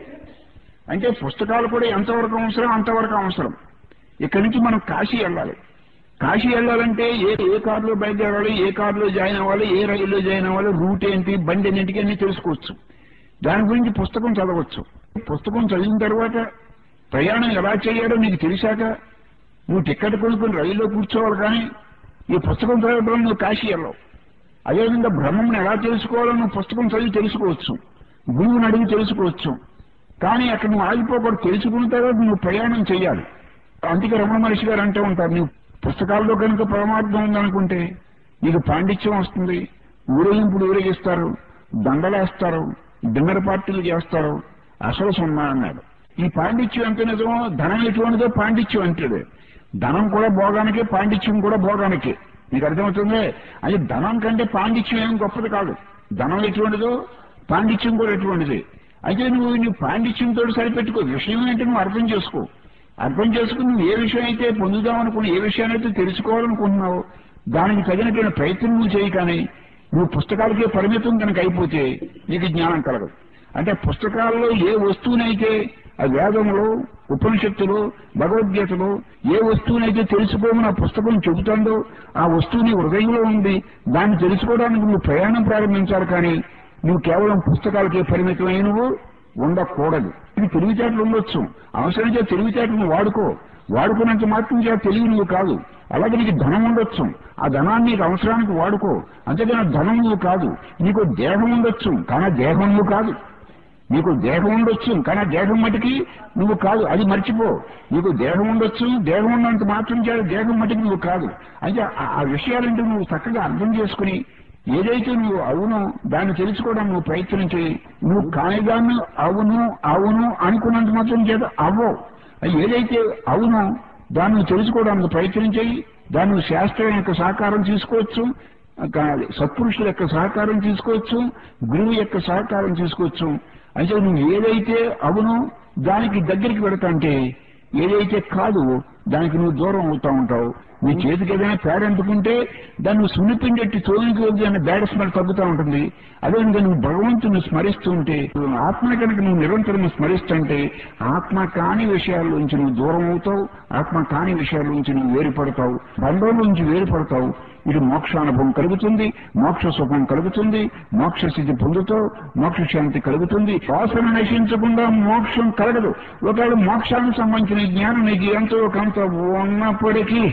అంటే పుస్తకాలు కూడా ఎంతవరకు అవసరం అంతవరకు అవసరం. ఇక్కడి నుంచి మనం కాశీ వెళ్ళాలి. కాశీ వెళ్ళాలంటే ఏ కారులో బయలుదేరాలి, ఏ కారులో జాయిన్ అవ్వాలి, ఏ రైల్లో జాయిన్ అవ్వాలి, రూట్ ఏంటి, బండి ఎన్నింటికి అన్ని తెలుసుకోవచ్చు. దాని గురించి పుస్తకం చదవచ్చు. పుస్తకం చదివిన తర్వాత ప్రయాణం ఎలా చేయాలో నీకు తెలిసాక నువ్వు టికెట్ కొనుక్కుని రైల్లో కూర్చోవాలి. కానీ ఈ పుస్తకం చదవడం నువ్వు కాశీ వెళ్ళవు. అదేవిధంగా బ్రహ్మను ఎలా తెలుసుకోవాలో నువ్వు పుస్తకం చదివి తెలుసుకోవచ్చు, గురువుని అడిగి తెలుసుకోవచ్చు. కానీ అక్కడ నువ్వు ఆగిపోకూడదు, తెలుసుకున్న తర్వాత నువ్వు ప్రయాణం చేయాలి. అందుకే రమణ మహర్షి గారు అంటూ ఉంటారు, నువ్వు పుస్తకాల్లో కనుక పరమార్థం ఉందనుకుంటే నీకు పాండిత్యం వస్తుంది, ఊరేగింపుడు ఊరేగిస్తారు, దండలేస్తారు, డిన్నర్ పార్టీలు చేస్తారు, అసలు సున్నా అన్నాడు. ఈ పాండిత్యం ఎంత నిజమో, ధనం ఎటువంటిదో పాండిత్యం అంటాడు. ధనం కూడా భోగానికే, పాండిత్యం కూడా భోగానికే. నీకు అర్థమవుతుంది? అది ధనం కంటే పాండిత్యం ఏం గొప్పది కాదు. ధనం ఎటువంటిదో పాండిత్యం కూడా ఎటువంటిది. అయితే నువ్వు పాండిత్యంతో సరిపెట్టుకో. విషయం ఏంటి నువ్వు అర్థం చేసుకో. అర్థం చేసుకుని నువ్వు ఏ విషయం అయితే పొందుదామనుకుని, ఏ విషయాన్ని అయితే తెలుసుకోవాలనుకుంటున్నావో దానికి తగినటువంటి ప్రయత్నం నువ్వు చేయి. కానీ నువ్వు పుస్తకాలకే పరిమితం కనుక అయిపోతే నీకు జ్ఞానం కలగదు. అంటే పుస్తకాల్లో ఏ వస్తువునైతే ఆ వేదములు, ఉపనిషత్తులు, భగవద్గీతలు ఏ వస్తువునైతే తెలుసుకోమని ఆ పుస్తకం చెబుతుందో ఆ వస్తువు నీ హృదయంలో ఉంది. దాన్ని తెలుసుకోవడానికి నువ్వు ప్రయాణం ప్రారంభించాలి. కానీ నువ్వు కేవలం పుస్తకాలకే పరిమితమై నువ్వు ఉండకూడదు. ఇది తెలివితేటలు ఉండొచ్చు, అవసరం చేత తెలివితేటలు వాడుకో. వాడుకున్నంత మాత్రం చేత తెలివి నువ్వు కాదు. అలాగే నీకు ధనం ఉండొచ్చు, ఆ ధనాన్ని నీకు అవసరానికి వాడుకో. అంతేగాని ధనం నువ్వు కాదు. నీకు దేహం ఉండొచ్చు, కానీ దేహం నువ్వు కాదు. నీకు దేహం ఉండొచ్చు, కానీ దేహం మటుకి నువ్వు కాదు. అది మర్చిపో. నీకు దేహం ఉండొచ్చు, దేహం ఉన్నంత మాత్రం చేత దేహం మటుకు నువ్వు కాదు. అయితే ఆ విషయాలంటే నువ్వు చక్కగా అర్థం చేసుకుని ఏదైతే నువ్వు అవునో దాన్ని తెలుసుకోవడం నువ్వు ప్రయత్నం చేయి. నువ్వు కానిదాన్ని అవును అవును అనుకున్నంత మాత్రం చేత అవ్వవు. ఏదైతే అవునో దాన్ని తెలుసుకోవడానికి ప్రయత్నం చేయి. దాన్ని శాస్త్రం యొక్క సహకారం తీసుకోవచ్చు, సత్పురుషుల యొక్క సహకారం తీసుకోవచ్చు, గురువు యొక్క సహకారం తీసుకోవచ్చు. అయితే నువ్వు ఏదైతే అవునో దానికి దగ్గరికి పెడతాంటే, ఏదైతే కాదు దానికి నువ్వు దూరం అవుతా ఉంటావు. నీ చేతికి ఏదైనా పేడ అంటుకుంటే దాన్ని సున్నిపిండెట్టి తోలికి వెళ్తే అనే బ్యాడ్ స్మెల్ తగ్గుతూ ఉంటుంది. అదేవిధంగా నువ్వు భగవంతుని స్మరిస్తూ ఉంటే, ఆత్మ కనుక నువ్వు నిరంతరం స్మరిస్తుంటే ఆత్మ కాని విషయాల నుంచి నువ్వు దూరం అవుతావు, ఆత్మ కాని విషయాల నుంచి నువ్వు వేరుపడతావు, బంధం నుంచి వేరుపడతావు. ఇది మోక్షానుభవం కలుగుతుంది, మోక్ష సుఖం కలుగుతుంది, మోక్ష స్థితి పొందుతావు, మోక్ష శాంతి కలుగుతుంది. వాసన నశించకుండా మోక్షం కలగదు. ఒకవేళ మోక్షానికి సంబంధించిన జ్ఞానం నీకు ఎంతో కొంత ఉన్నప్పటికీ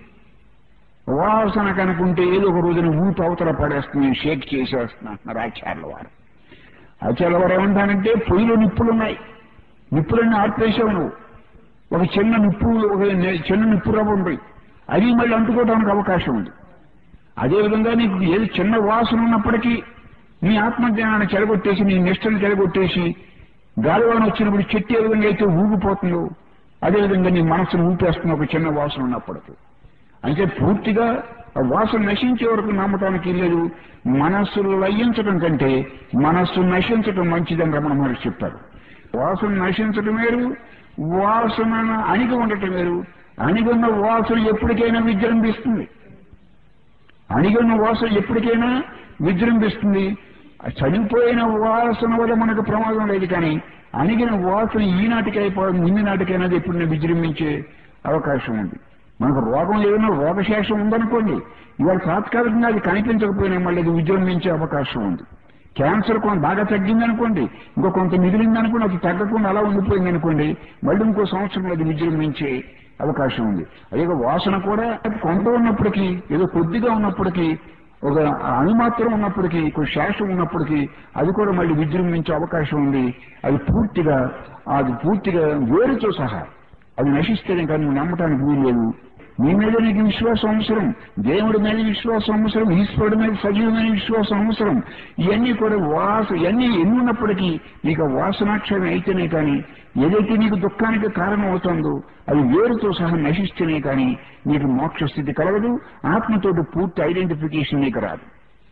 వాసన కనుకుంటే ఏదో ఒక రోజున ఊపు అవతల పడేస్తుంది, షేక్ చేసేస్తున్నా అంటున్నారు ఆచార్యుల వారు. ఆచార్యుల వారు ఏమంటానంటే, పొయ్యిలో నిప్పులున్నాయి, నిప్పులన్నీ ఆర్పేసావు నువ్వు. ఒక చిన్న నిప్పు రవ్వ ఉంది, అది మళ్ళీ అంటుకోవడానికి అవకాశం ఉంది. అదేవిధంగా నీకు ఏది చిన్న వాసన ఉన్నప్పటికీ నీ ఆత్మజ్ఞానాన్ని చెడగొట్టేసి, నీ నిష్టను చెడగొట్టేసి, గాలివాన వచ్చినప్పుడు చెట్టు ఏ విధంగా అయితే ఊగిపోతుందో అదేవిధంగా నీ మనసును ఊపేస్తున్న ఒక చిన్న వాసన ఉన్నప్పటికీ. అంటే పూర్తిగా వాసన నశించే వరకు నమ్మటానికి లేదు. మనస్సును లయించడం కంటే మనస్సు నశించడం మంచిదని రమణ మహర్షి చెప్తారు. వాసన నశించడం వేరు, వాసన అణిగి ఉండటం వేరు. అణిగున్న వాసన ఎప్పటికైనా విజృంభిస్తుంది. అణిగిన వాసన ఎప్పటికైనా విజృంభిస్తుంది. చనిపోయిన వాసన వల్ల మనకు ప్రమాదం లేదు, కానీ అణిగిన వాసన ఈనాటికి అయిపోవడం ముందు నాటికైనా ఎప్పుడైనా విజృంభించే అవకాశం ఉంది. మనకు రోగం ఏదైనా రోగశేషం ఉందనుకోండి, ఇవాళ తాత్కాలికంగా అది కనిపించకపోయినా మళ్ళీ అది విజృంభించే అవకాశం ఉంది. క్యాన్సర్ కొంత బాగా తగ్గిందనుకోండి, ఇంకో కొంత మిగిలిందనుకోండి, అది తగ్గకుండా అలా ఉండిపోయిందనుకోండి, మళ్ళీ ఇంకో సంవత్సరంలో అది విజృంభించే అవకాశం ఉంది. అదే వాసన కూడా కొంత ఉన్నప్పటికీ, ఏదో కొద్దిగా ఉన్నప్పటికీ, ఒక అణుమాత్రం ఉన్నప్పటికీ, ఒక శేషం ఉన్నప్పటికీ అది కూడా మళ్ళీ విజృంభించే అవకాశం ఉంది. అది పూర్తిగా వేరుతో సహా అది నశిస్తేనే కానీ నువ్వు నమ్మటానికి వీల్లేదు. నీ మీద నీకు విశ్వాసం అవసరం, దేవుడి మీద విశ్వాసం అవసరం, ఈశ్వరుడి మీద సజీవమైన విశ్వాసం అవసరం. ఇవన్నీ కూడా ఇవన్నీ ఎన్ని ఉన్నప్పటికీ నీకు వాసనాక్షరం అయితేనే కానీ, ఏదైతే నీకు దుఃఖానికి కారణం అవుతుందో అది వేరుతో సహా నశిస్తేనే కానీ నీకు మోక్ష స్థితి కలగదు. ఆత్మతోటి పూర్తి ఐడెంటిఫికేషన్ నీకు రాదు.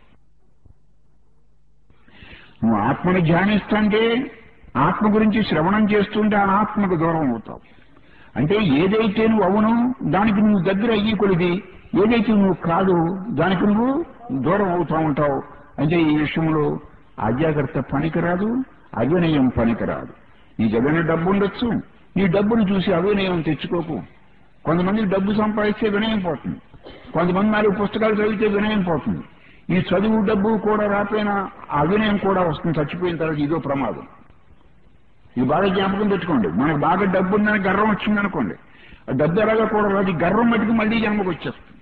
నువ్వు ఆత్మను ధ్యానిస్తుంటే, ఆత్మ గురించి శ్రవణం చేస్తుంటే ఆ ఆత్మకు దూరం అవుతావు. అంటే ఏదైతే నువ్వు అవునో దానికి నువ్వు దగ్గర అయ్యి కొలిది, ఏదైతే నువ్వు కాదు దానికి నువ్వు దూరం అవుతా ఉంటావు. అంటే ఈ విషయంలో అజాగ్రత్త పనికిరాదు, అవినయం పనికిరాదు. నీ దగ్గర డబ్బు ఉండొచ్చు, నీ డబ్బును చూసి అవినయం తెచ్చుకోకు. కొంతమందికి డబ్బు సంపాదిస్తే వినయం పోతుంది, కొంతమంది 4 పుస్తకాలు చదివితే వినయం పోతుంది. ఈ చదువు డబ్బు కూడా రాపోయినా అవినయం కూడా వస్తుంది. చచ్చిపోయిన తర్వాత ఇదో ప్రమాదం. ఇది బాగా జ్ఞాపకం పెట్టుకోండి. మనకు బాగా డబ్బు ఉందని గర్వం వచ్చిందనుకోండి, ఆ డబ్బు ఎలాగా కూడా అది గర్వం మటుకు మళ్ళీ జన్మకు వచ్చేస్తుంది.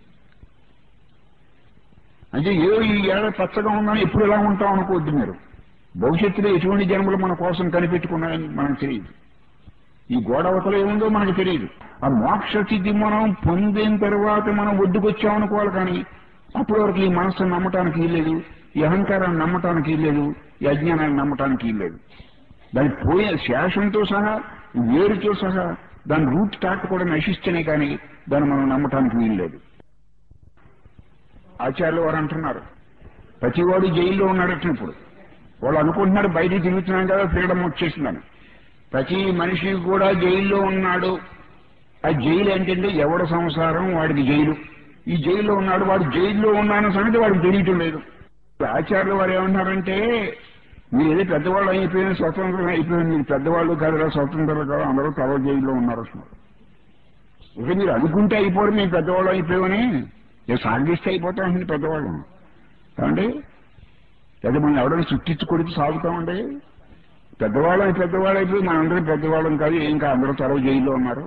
అంటే ఏదో ఈ ఏడాది పచ్చగా ఉందని ఎప్పుడు ఎలా ఉంటాం అనుకోవద్దు మీరు. భవిష్యత్తులో ఎటువంటి జన్మలు మన కోసం కనిపెట్టుకున్నాయని మనకు తెలియదు. ఈ గోడవతలో ఏముందో మనకు తెలియదు. ఆ మోక్ష స్థితి మనం పొందిన తర్వాత మనం ఒడ్డుకొచ్చామనుకోవాలి, కానీ అప్పటి వరకు ఈ మనస్సును నమ్మటానికి వీల్లేదు, ఈ అహంకారాన్ని నమ్మటానికి వీల్లేదు, ఈ అజ్ఞానాన్ని నమ్మటానికి వీల్లేదు. దాని పోయే శేషంతో సహా, వేరుతో సహా దాని రూట్ స్టార్ట్ కూడా నశిస్తేనే కానీ దాన్ని మనం నమ్మటానికి వీల్లేదు. ఆచార్యులు వారు అంటున్నారు, ప్రతివాడు జైల్లో ఉన్నాడట. ఇప్పుడు వాళ్ళు అనుకుంటున్నారు బయటికి తిరుగుతున్నాం కదా, ఫ్రీడమ్ వచ్చేసిందని. ప్రతి మనిషి కూడా జైల్లో ఉన్నాడు. ఆ జైలు ఏంటంటే ఎవడ సంసారం వాడికి జైలు. ఈ జైల్లో ఉన్నాడు, వాడు జైల్లో ఉన్నాన సంగతి వాడికి తెలియటం లేదు. ఆచార్యులు వారు ఏమన్నారంటే, మీరు ఏదో పెద్దవాళ్ళు అయిపోయిన స్వతంత్రం అయిపోయింది, మీరు పెద్దవాళ్ళు కాదు, స్వతంత్రాలు కాదు, అందరూ తల జైల్లో ఉన్నారు. ఇక మీరు అనుకుంటే అయిపోవడం మేము పెద్దవాళ్ళు అయిపోయామని సాగిస్తే అయిపోతామండి పెద్దవాళ్ళు కావండి. లేదా మనం ఎవరైనా చుట్టించి కొడితే సాగుతామండి. పెద్దవాళ్ళు అయిపోయి మనందరం పెద్దవాళ్ళం కాదు, ఏం కాదు, అందరూ తల జైల్లో ఉన్నారు.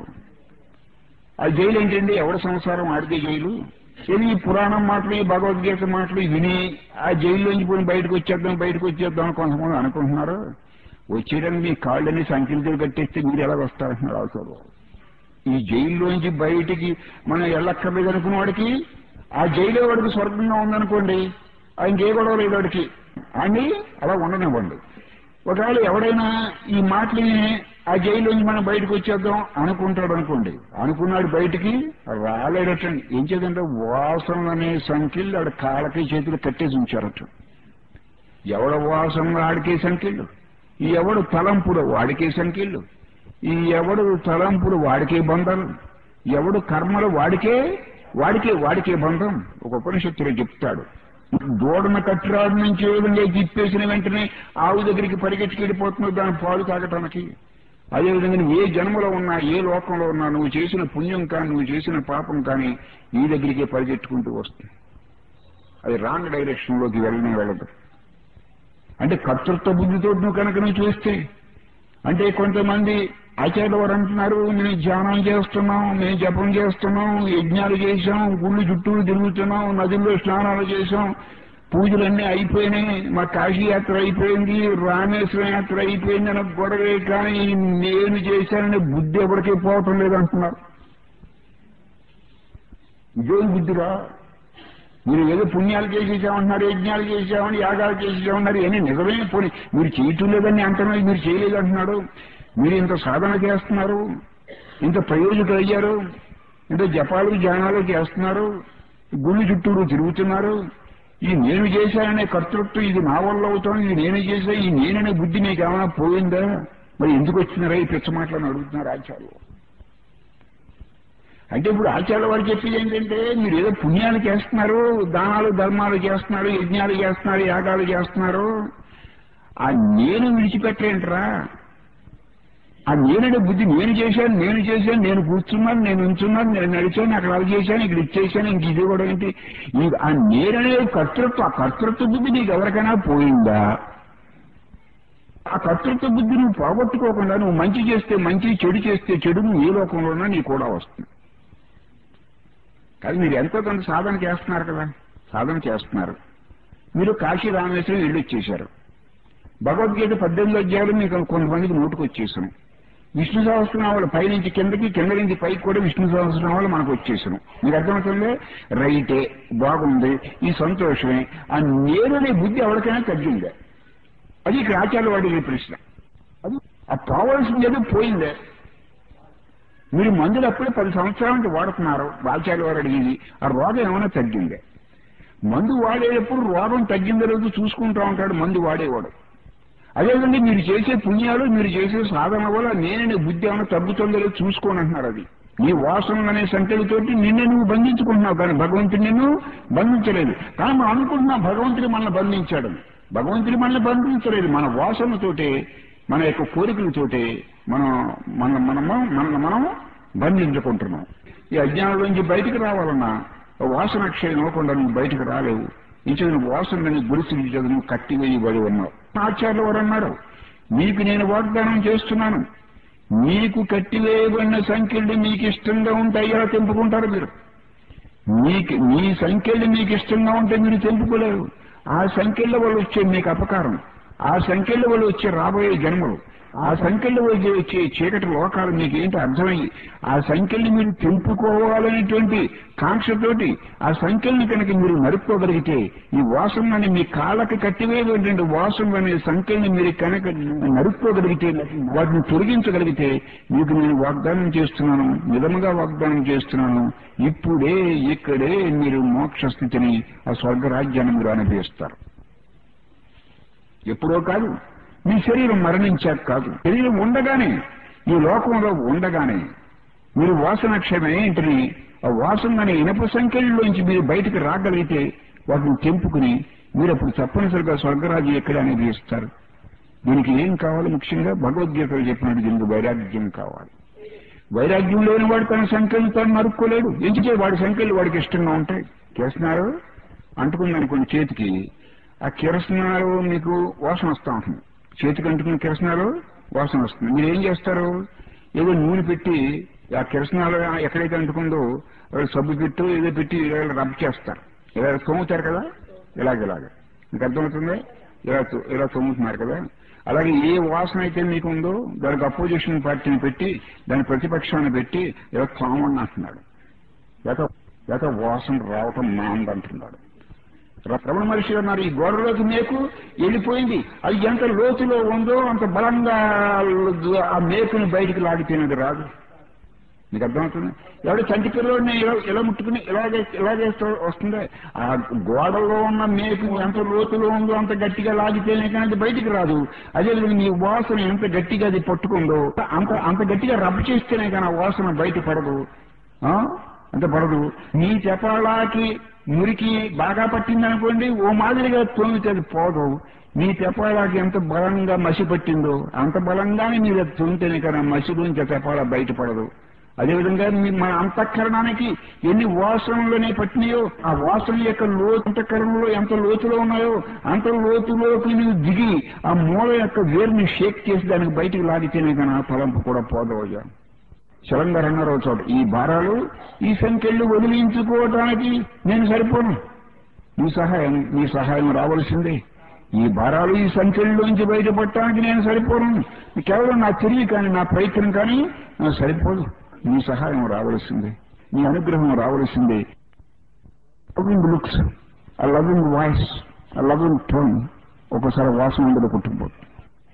ఆ జైలు ఏంటండి, ఎవడ సంసారం ఆడితే జైలు. ఇది ఈ పురాణం మాటలు, ఈ భగవద్గీత మాటలు విని ఆ జైల్లోంచి పోయి బయటకు వచ్చేద్దాం అని కొంతమంది అనుకుంటున్నారు. వచ్చేయడానికి మీ కాళ్ళని సంఖ్యలతో కట్టేస్తే మీరు ఎలా వస్తారంటున్నారు అవసరం. ఈ జైల్లోంచి బయటికి మనం ఎల్లక్కర్లేదు అనుకున్న వాడికి ఆ జైలు వాడికి స్వర్గంగా ఉందనుకోండి, ఆయనకే గొడవ లేదు వాడికి అండి, అలా ఉండనివ్వండి. ఒకవేళ ఎవడైనా ఈ మాటలని ఆ జైల్లోంచి మనం బయటకు వచ్చేద్దాం అనుకుంటాడు అనుకోండి, అనుకున్నాడు బయటికి రాలేడటండి. ఏం చేద్దంటే వాసనలు అనే సంఖ్యలు ఆడ కాళ్ళకి చేతులు కట్టేసి ఉంచారట. ఎవడ వాసనలు ఆడికే సంఖ్యలు, ఈ ఎవడు తలంపుడు వాడికే సంఖ్యలు, ఈ ఎవడు తలంపుడు వాడికే బంధం, ఎవడు కర్మలు వాడికే బంధం. ఒక ఉపనిషత్తులో చెప్తాడు, దూడన కట్టురాడు నుంచి ఏ విధంగా తిప్పేసిన వెంటనే ఆవు దగ్గరికి పరిగెట్టుకెళ్ళిపోతున్నావు దాని పాలు తాగటానికి. అదేవిధంగా నువ్వు ఏ జన్మలో ఉన్నా, ఏ లోకంలో ఉన్నా, నువ్వు చేసిన పుణ్యం కానీ నువ్వు చేసిన పాపం కానీ నీ దగ్గరికే పరిగెట్టుకుంటూ వస్తుంది. అది రాంగ్ డైరెక్షన్ లోకి వెళ్ళదు. అంటే కర్తృత్వ బుద్ధితో నువ్వు కనుక నువ్వు చూస్తే, అంటే కొంతమంది ఆచార్యులు వారు అంటున్నారు, మేము ధ్యానం చేస్తున్నాం, మేము జపం చేస్తున్నాం, యజ్ఞాలు చేశాం, గుళ్ళు చుట్టూరు తిరుగుతున్నాం, నదుల్లో స్నానాలు చేశాం, పూజలన్నీ అయిపోయినాయి, మా కాశీ యాత్ర అయిపోయింది, రామేశ్వరం యాత్ర అయిపోయింది అని గొడవే, కానీ నేను చేశానని బుద్ధి ఎవరికీ పోవటం లేదంటున్నారు. ఇదేం బుద్ధిరా? మీరు ఏదో పుణ్యాలు చేసేసామంటున్నారు, యజ్ఞాలు చేసామని, యాగాలు చేసేసామన్నారు, ఇవన్నీ నిజమే. పోనీ మీరు చేయటం లేదని అంటున్నారు, మీరు చేయలేదంటున్నాడు. మీరు ఇంత సాధన చేస్తున్నారు, ఇంత ప్రయోజకులు అయ్యారు, ఇంత జపాలు ధ్యానాలు చేస్తున్నారు, గుళ్ళు చుట్టూరు తిరుగుతున్నారు. ఈ నేను చేశాననే కర్తృత్వం, ఇది నా వల్ల అవుతాను, ఇది నేను చేశా, ఈ నేననే బుద్ధి మీకు ఏమైనా పోయిందా? మరి ఎందుకు వచ్చినారా ఈ పిచ్చ మాటలను అడుగుతున్నారు ఆచార్యులు. అంటే ఇప్పుడు ఆచార్య వారు చెప్పేది ఏంటంటే మీరు ఏదో పుణ్యాలు చేస్తున్నారు, దానాలు ధర్మాలు చేస్తున్నారు, యజ్ఞాలు చేస్తున్నారు, యాగాలు చేస్తున్నారు, ఆ నేను విడిచిపెట్టేంట్రా? ఆ నేననే బుద్ధి నేను చేశాను, నేను కూర్చున్నాను, నేను ఉంచున్నాను, నేను నడిచాను, అక్కడ అది చేశాను, ఇక్కడ ఇచ్చేసాను, ఇంక ఇది కూడా ఏంటి? ఆ నేననే కర్తృత్వం, ఆ కర్తృత్వ బుద్ధి నీకు ఎవరికైనా పోయిందా? ఆ కర్తృత్వ బుద్ధి నువ్వు పోగొట్టుకోకుండా నువ్వు మంచి చేస్తే మంచి, చెడు చేస్తే చెడు, నువ్వు ఏ లోకంలోనా నీకు కూడా వస్తుంది. కానీ మీరు ఎంతో కొంత సాధన చేస్తున్నారు కదా, సాధన చేస్తున్నారు. మీరు కాశీ రామేశ్వరం ఇల్లు ఇచ్చేశారు. భగవద్గీత 18 అధ్యాయులు మీకు కొంతమందికి నోటుకు వచ్చేసాం. విష్ణు సహస్రనామాలు పైనుంచి కిందకి, కింద నుంచి పైకి కూడా విష్ణు సహస్రనామాలు మనకు వచ్చేసాను. మీకు అర్థమవుతుంది? రైటే, బాగుంది, ఈ సంతోషమే. ఆ నేననే బుద్ధి ఎవరికైనా తగ్గిందే? అది ఇక్కడ ఆచార్య వాడి ప్రశ్న. అది ఆ పోవలసింది ఏదో పోయిందే. మీరు మందులు అప్పుడే 10 సంవత్సరాల నుంచి వాడుతున్నారు. ఆచార్య వారు అడిగింది ఆ రోగం ఏమైనా తగ్గిందే? మందు వాడేటప్పుడు రోగం తగ్గిందో లేదో చూసుకుంటూ ఉంటాడు మందు వాడేవాడు. అదేవిధంగా మీరు చేసే పుణ్యాలు, మీరు చేసే సాధన వల్ల నేనే బుద్ధి ఏమైనా తగ్గుతుందో లేదో చూసుకోని అంటున్నారు. అది నీ వాసనలు అనే సంఖ్యలతోటి నిన్నే నువ్వు బంధించుకుంటున్నావు, కానీ భగవంతుడు నిన్ను బంధించలేదు. కానీ మనం అనుకుంటున్నాం భగవంతుడు మనల్ని బంధించాడు. భగవంతుడు మనల్ని బంధించలేదు. మన వాసనతోటే, మన యొక్క కోరికలతోటే మనం బంధించుకుంటున్నాం. ఈ అజ్ఞానంలోంచి బయటికి రావాలన్నా వాసన క్షయం అవ్వకుండా నువ్వు బయటకు రాలేవు. ఇంచు నువ్వు వాసనని గురిసి నువ్వు కట్టివేయబడి ఉన్నావు. ఆచార్యులు వారు అన్నారు, మీకు నేను వాగ్దానం చేస్తున్నాను, మీకు కట్టివేయబడిన సంఖ్యలు మీకు ఇష్టంగా ఉంటాయి, ఎలా తెంపుకుంటారు మీరు? మీ సంఖ్యలు మీకు ఇష్టంగా ఉంటే మీరు తెంపుకోలేరు. ఆ సంఖ్యల వల్ల వచ్చే మీకు అపకారం, ఆ సంఖ్యల వల్ల వచ్చే రాబోయే జన్మలు, ఆ సంఖ్యల వల్ల వచ్చే చీకటి లోకాలు మీకు ఏంటి అర్థమయ్యి ఆ సంఖ్యల్ని మీరు తెంపుకోవాలనేటువంటి కాంక్షతోటి ఆ సంఖ్యల్ని కనుక మీరు నరుక్కోగలిగితే, ఈ వాసనని మీ కాళ్ళకి కట్టివేటువంటి వాసన అనే సంఖ్యల్ని మీరు కనుక నరుక్కోగలిగితే, వాటిని తొలగించగలిగితే, మీకు నేను వాగ్దానం చేస్తున్నాను, నిజముగా వాగ్దానం చేస్తున్నాను, ఇప్పుడే ఇక్కడే మీరు మోక్ష స్థితిని, ఆ స్వర్గరాజ్యాన్ని మీరు అనుభవిస్తారు. ఎప్పుడో కాదు, మీ శరీరం మరణించాక కాదు, శరీరం ఉండగానే, ఈ లోకంలో ఉండగానే మీరు వాసన క్షమే ఏంటిని ఆ వాసన అనే ఇనప సంఖ్యల్లోంచి మీరు బయటకు రాగలిగితే వాటిని తెంపుకుని మీరు అప్పుడు తప్పనిసరిగా స్వర్గరాజ్యం ఎక్కడ అనేది ఇస్తారు. దీనికి ఏం కావాలి? ముఖ్యంగా భగవద్గీతలో చెప్పినట్టు దీనికి వైరాగ్యం కావాలి. వైరాగ్యం లేని వాడు తన సంఖ్యలు తాను నరుక్కోలేడు. ఎందుకే వాడి సంఖ్యలు వాడికి ఇష్టంగా ఉంటాయి. కిరసనాలు అంటుకుందనుకోండి చేతికి, ఆ కిరసనాలు మీకు వాసన వస్తూ ఉంటుంది. చేతికి అంటుకున్న కిరసనాలు వాసన వస్తుంది. మీరు ఏం చేస్తారు? ఏదో నూనె పెట్టి ఆ కిరసనాలు ఎక్కడైతే అంటుకుందో సబ్బు పెట్టు ఏదో పెట్టి రబ్ చేస్తారు, ఇలా తోముతారు కదా, ఇలాగ మీకు అర్థమవుతుంది? ఇలా తోముతున్నారు కదా. అలాగే ఏ వాసన అయితే మీకు ఉందో దానికి అపోజిషన్ పార్టీని పెట్టి, దాని ప్రతిపక్షాన్ని పెట్టి ఇలా తోమని అంటున్నాడు, లేక వాసన రావటం మాందంటున్నాడు. రమణ మహర్షి అన్నారు, ఈ గోడలోకి మేకు వెళ్ళిపోయింది, అది ఎంత లోతులో ఉందో అంత బలంగా ఆ మేకుని బయటికి లాగితేనది రాదు. మీకు అర్థమవుతుంది? ఎవడో చంటి పిల్లవాడిని ఇలా ముట్టుకుని ఇలాగేస్తూ వస్తుంది. ఆ గోడలో ఉన్న మేకు ఎంత లోతులో ఉందో అంత గట్టిగా లాగితేనే కానీ అది బయటికి రాదు. అదేవిధంగా మీ వాసన ఎంత గట్టిగా అది పట్టుకుందో అంత గట్టిగా రబ్ చేస్తేనే కానీ ఆ వాసన బయట పడదు, అంత పడదు. మీ చపాలాకి మురికి బాగా పట్టిందనుకోండి, ఓ మాదిరిగా తోమితే అది పోదు. మీ తెపాలాకి ఎంత బలంగా మసి పట్టిందో అంత బలంగానే మీరు అది తోమితేనే కానీ మసి నుంచి తెపాల బయటపడదు. అదేవిధంగా మన అంతఃకరణానికి ఎన్ని వాసనలోనే పట్టినాయో, ఆ వాసన యొక్క అంతఃకరణలో ఎంత లోతులో ఉన్నాయో అంత లోతులోకి నువ్వు దిగి ఆ మూల యొక్క వేరుని షేక్ చేసి దానికి బయటికి లాగితేనే కానీ ఆ తలంపు కూడా పోదవయ్యా. చలంగారు అన్నారు ఒక చోట, ఈ భారాలు ఈ సంఖ్యలు వదిలించుకోవటానికి నేను సరిపోను, నీ సహాయం రావాల్సిందే. ఈ భారాలు ఈ సంఖ్యల్లోంచి బయటపడటానికి నేను సరిపోను. కేవలం నా తెలివి కానీ నా ప్రయత్నం కానీ నాకు సరిపోదు. నీ సహాయం రావాల్సిందే, నీ అనుగ్రహం రావాల్సిందే. లవింగ్ లుక్స్, ఆ లవింగ్ వాయిస్, ఆ లవింగ్ టోన్ ఒకసారి వాసన ఉండదు పుట్టుకుపోతుంది.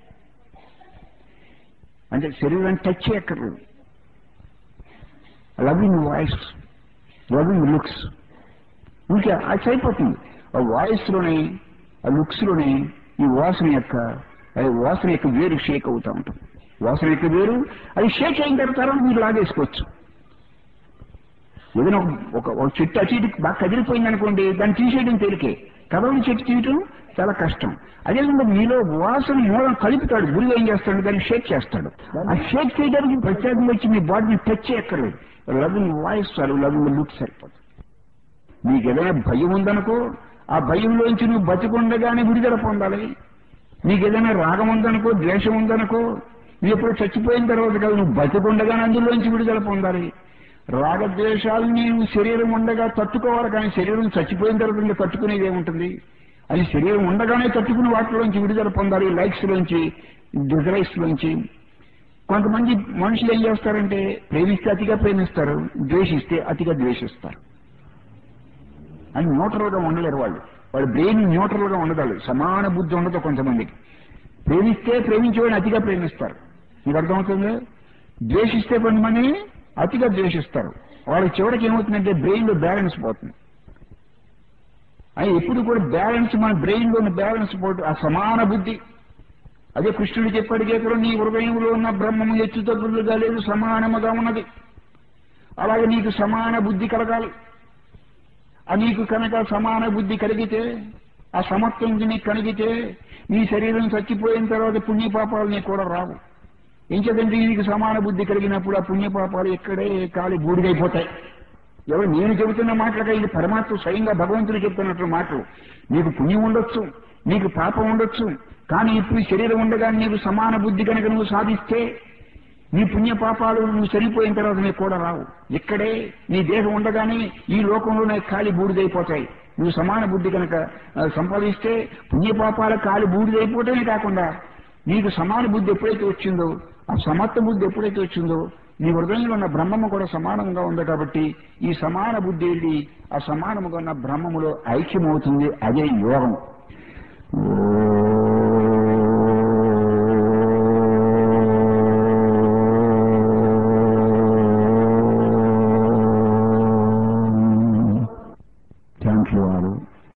అంటే శరీరాన్ని టచ్ చేయక్కర్లేదు. లవింగ్ వాయిస్, లవింగ్ లుక్స్ ఇంకా అది సరిపోతుంది. ఆ వాయిస్ లోనే ఆ లుక్స్ లోనే ఈ వాసన యొక్క వేరు షేక్ అవుతూ ఉంటుంది. వాసన యొక్క వేరు అది షేక్ అయిన తర్వాత మీరు లాగేసుకోవచ్చు. ఏదైనా ఒక చెట్టు అటు ఇటు బాగా కదిలిపోయింది అనుకోండి, దాన్ని తీసేయడం తేలికే, కదలని చెట్టు తీయటం చాలా కష్టం. అదేవిధంగా మీలో వాసన మూలం కలుపుతాడు, గురువు ఏం చేస్తాడు, దాన్ని షేక్ చేస్తాడు. ఆ షేక్ చేయడానికి ప్రత్యేకంగా వచ్చి మీ బాడీని టచ్ చేయక్కర్లేదు, లవింగ్ వాయిస్ చాలు, లవింగ్ లుక్ సరిపోతుంది. నీకు ఏదైనా భయం ఉందనుకో, ఆ భయంలోంచి నువ్వు బతికుండగానే విడుదల పొందాలి. నీకు ఏదైనా రాగం ఉందనుకో, ద్వేషం ఉందనుకో, నువ్వు ఎప్పుడు చచ్చిపోయిన తర్వాత కాదు, నువ్వు బతికుండగానే అందులోంచి విడుదల పొందాలి. రాగద్వేషాలని నువ్వు శరీరం ఉండగా తట్టుకోవాలి, కానీ శరీరం చచ్చిపోయిన తర్వాత ఇంకా తట్టుకునేది ఏముంటుంది? అది శరీరం ఉండగానే తట్టుకుని వాటిలోంచి విడుదల పొందాలి, లైక్స్ లోంచి, డిజైర్స్ లోంచి. కొంతమంది మనుషులు ఏం చేస్తారంటే ప్రేమిస్తే అతిగా ప్రేమిస్తారు, ద్వేషిస్తే అతిగా ద్వేషిస్తారు. అని న్యూట్రల్ గా ఉండలేరు వాళ్ళు. వాళ్ళ బ్రెయిన్ న్యూట్రల్ గా ఉండగలరు, సమాన బుద్ధి ఉండదు కొంతమందికి. ప్రేమిస్తే ప్రేమించేవాడిని అతిగా ప్రేమిస్తారు, మీకు అర్థమవుతుంది. ద్వేషిస్తే కొంతమంది అతిగా ద్వేషిస్తారు. వాళ్ళకి చివరికి ఏమవుతుందంటే బ్రెయిన్ లో బ్యాలెన్స్ పోతుంది. అది ఎప్పుడు కూడా బ్యాలెన్స్, మన బ్రెయిన్ లో ఉన్న బ్యాలెన్స్ పోటు, ఆ సమాన బుద్ధి. అదే కృష్ణుడు చెప్పాడు గీతలో, నీ హృదయంలో ఉన్న బ్రహ్మము హెచ్చు తగ్గులుగా లేదు, సమానముగా ఉన్నది. అలాగే నీకు సమాన బుద్ధి కలగాలి. నీకు కనుక సమాన బుద్ధి కలిగితే, ఆ సమత్వం నీకు కలిగితే, నీ శరీరం చచ్చిపోయిన తర్వాత పుణ్యపాపాలు నీకు కూడా రావు. ఏం చేద్దంటే నీకు సమాన బుద్ధి కలిగినప్పుడు ఆ పుణ్యపాపాలు ఎక్కడే కాలి బూడిదైపోతాయి. ఎవరు నేను చెబుతున్న మాటలుగా, ఇది పరమాత్మ స్వయంగా భగవంతుడు చెప్తున్నట్లు మాటలు. నీకు పుణ్యం ఉండొచ్చు, నీకు పాపం ఉండొచ్చు, కానీ ఇప్పుడు శరీరం ఉండగా నీకు సమాన బుద్ధి కనుక నువ్వు సాధిస్తే నీ పుణ్య పాపాలు నువ్వు చనిపోయిన తర్వాత నీకు కూడా రావు. ఇక్కడే నీ దేహం ఉండగానే ఈ లోకంలోనే కాలి బూడిదైపోతాయి. నువ్వు సమాన బుద్ధి కనుక సంపాదిస్తే పుణ్యపాపాల కాలి బూడిదైపోవటమే కాకుండా నీకు సమాన బుద్ధి ఎప్పుడైతే వచ్చిందో, ఆ సమత్వ బుద్ధి ఎప్పుడైతే వచ్చిందో, నీ హృదయంలో ఉన్న బ్రహ్మము కూడా సమానంగా ఉంది. కాబట్టి ఈ సమాన బుద్ధి వెళ్ళి ఆ సమానముగా ఉన్న బ్రహ్మములో ఐక్యమవుతుంది. అదే యోగం.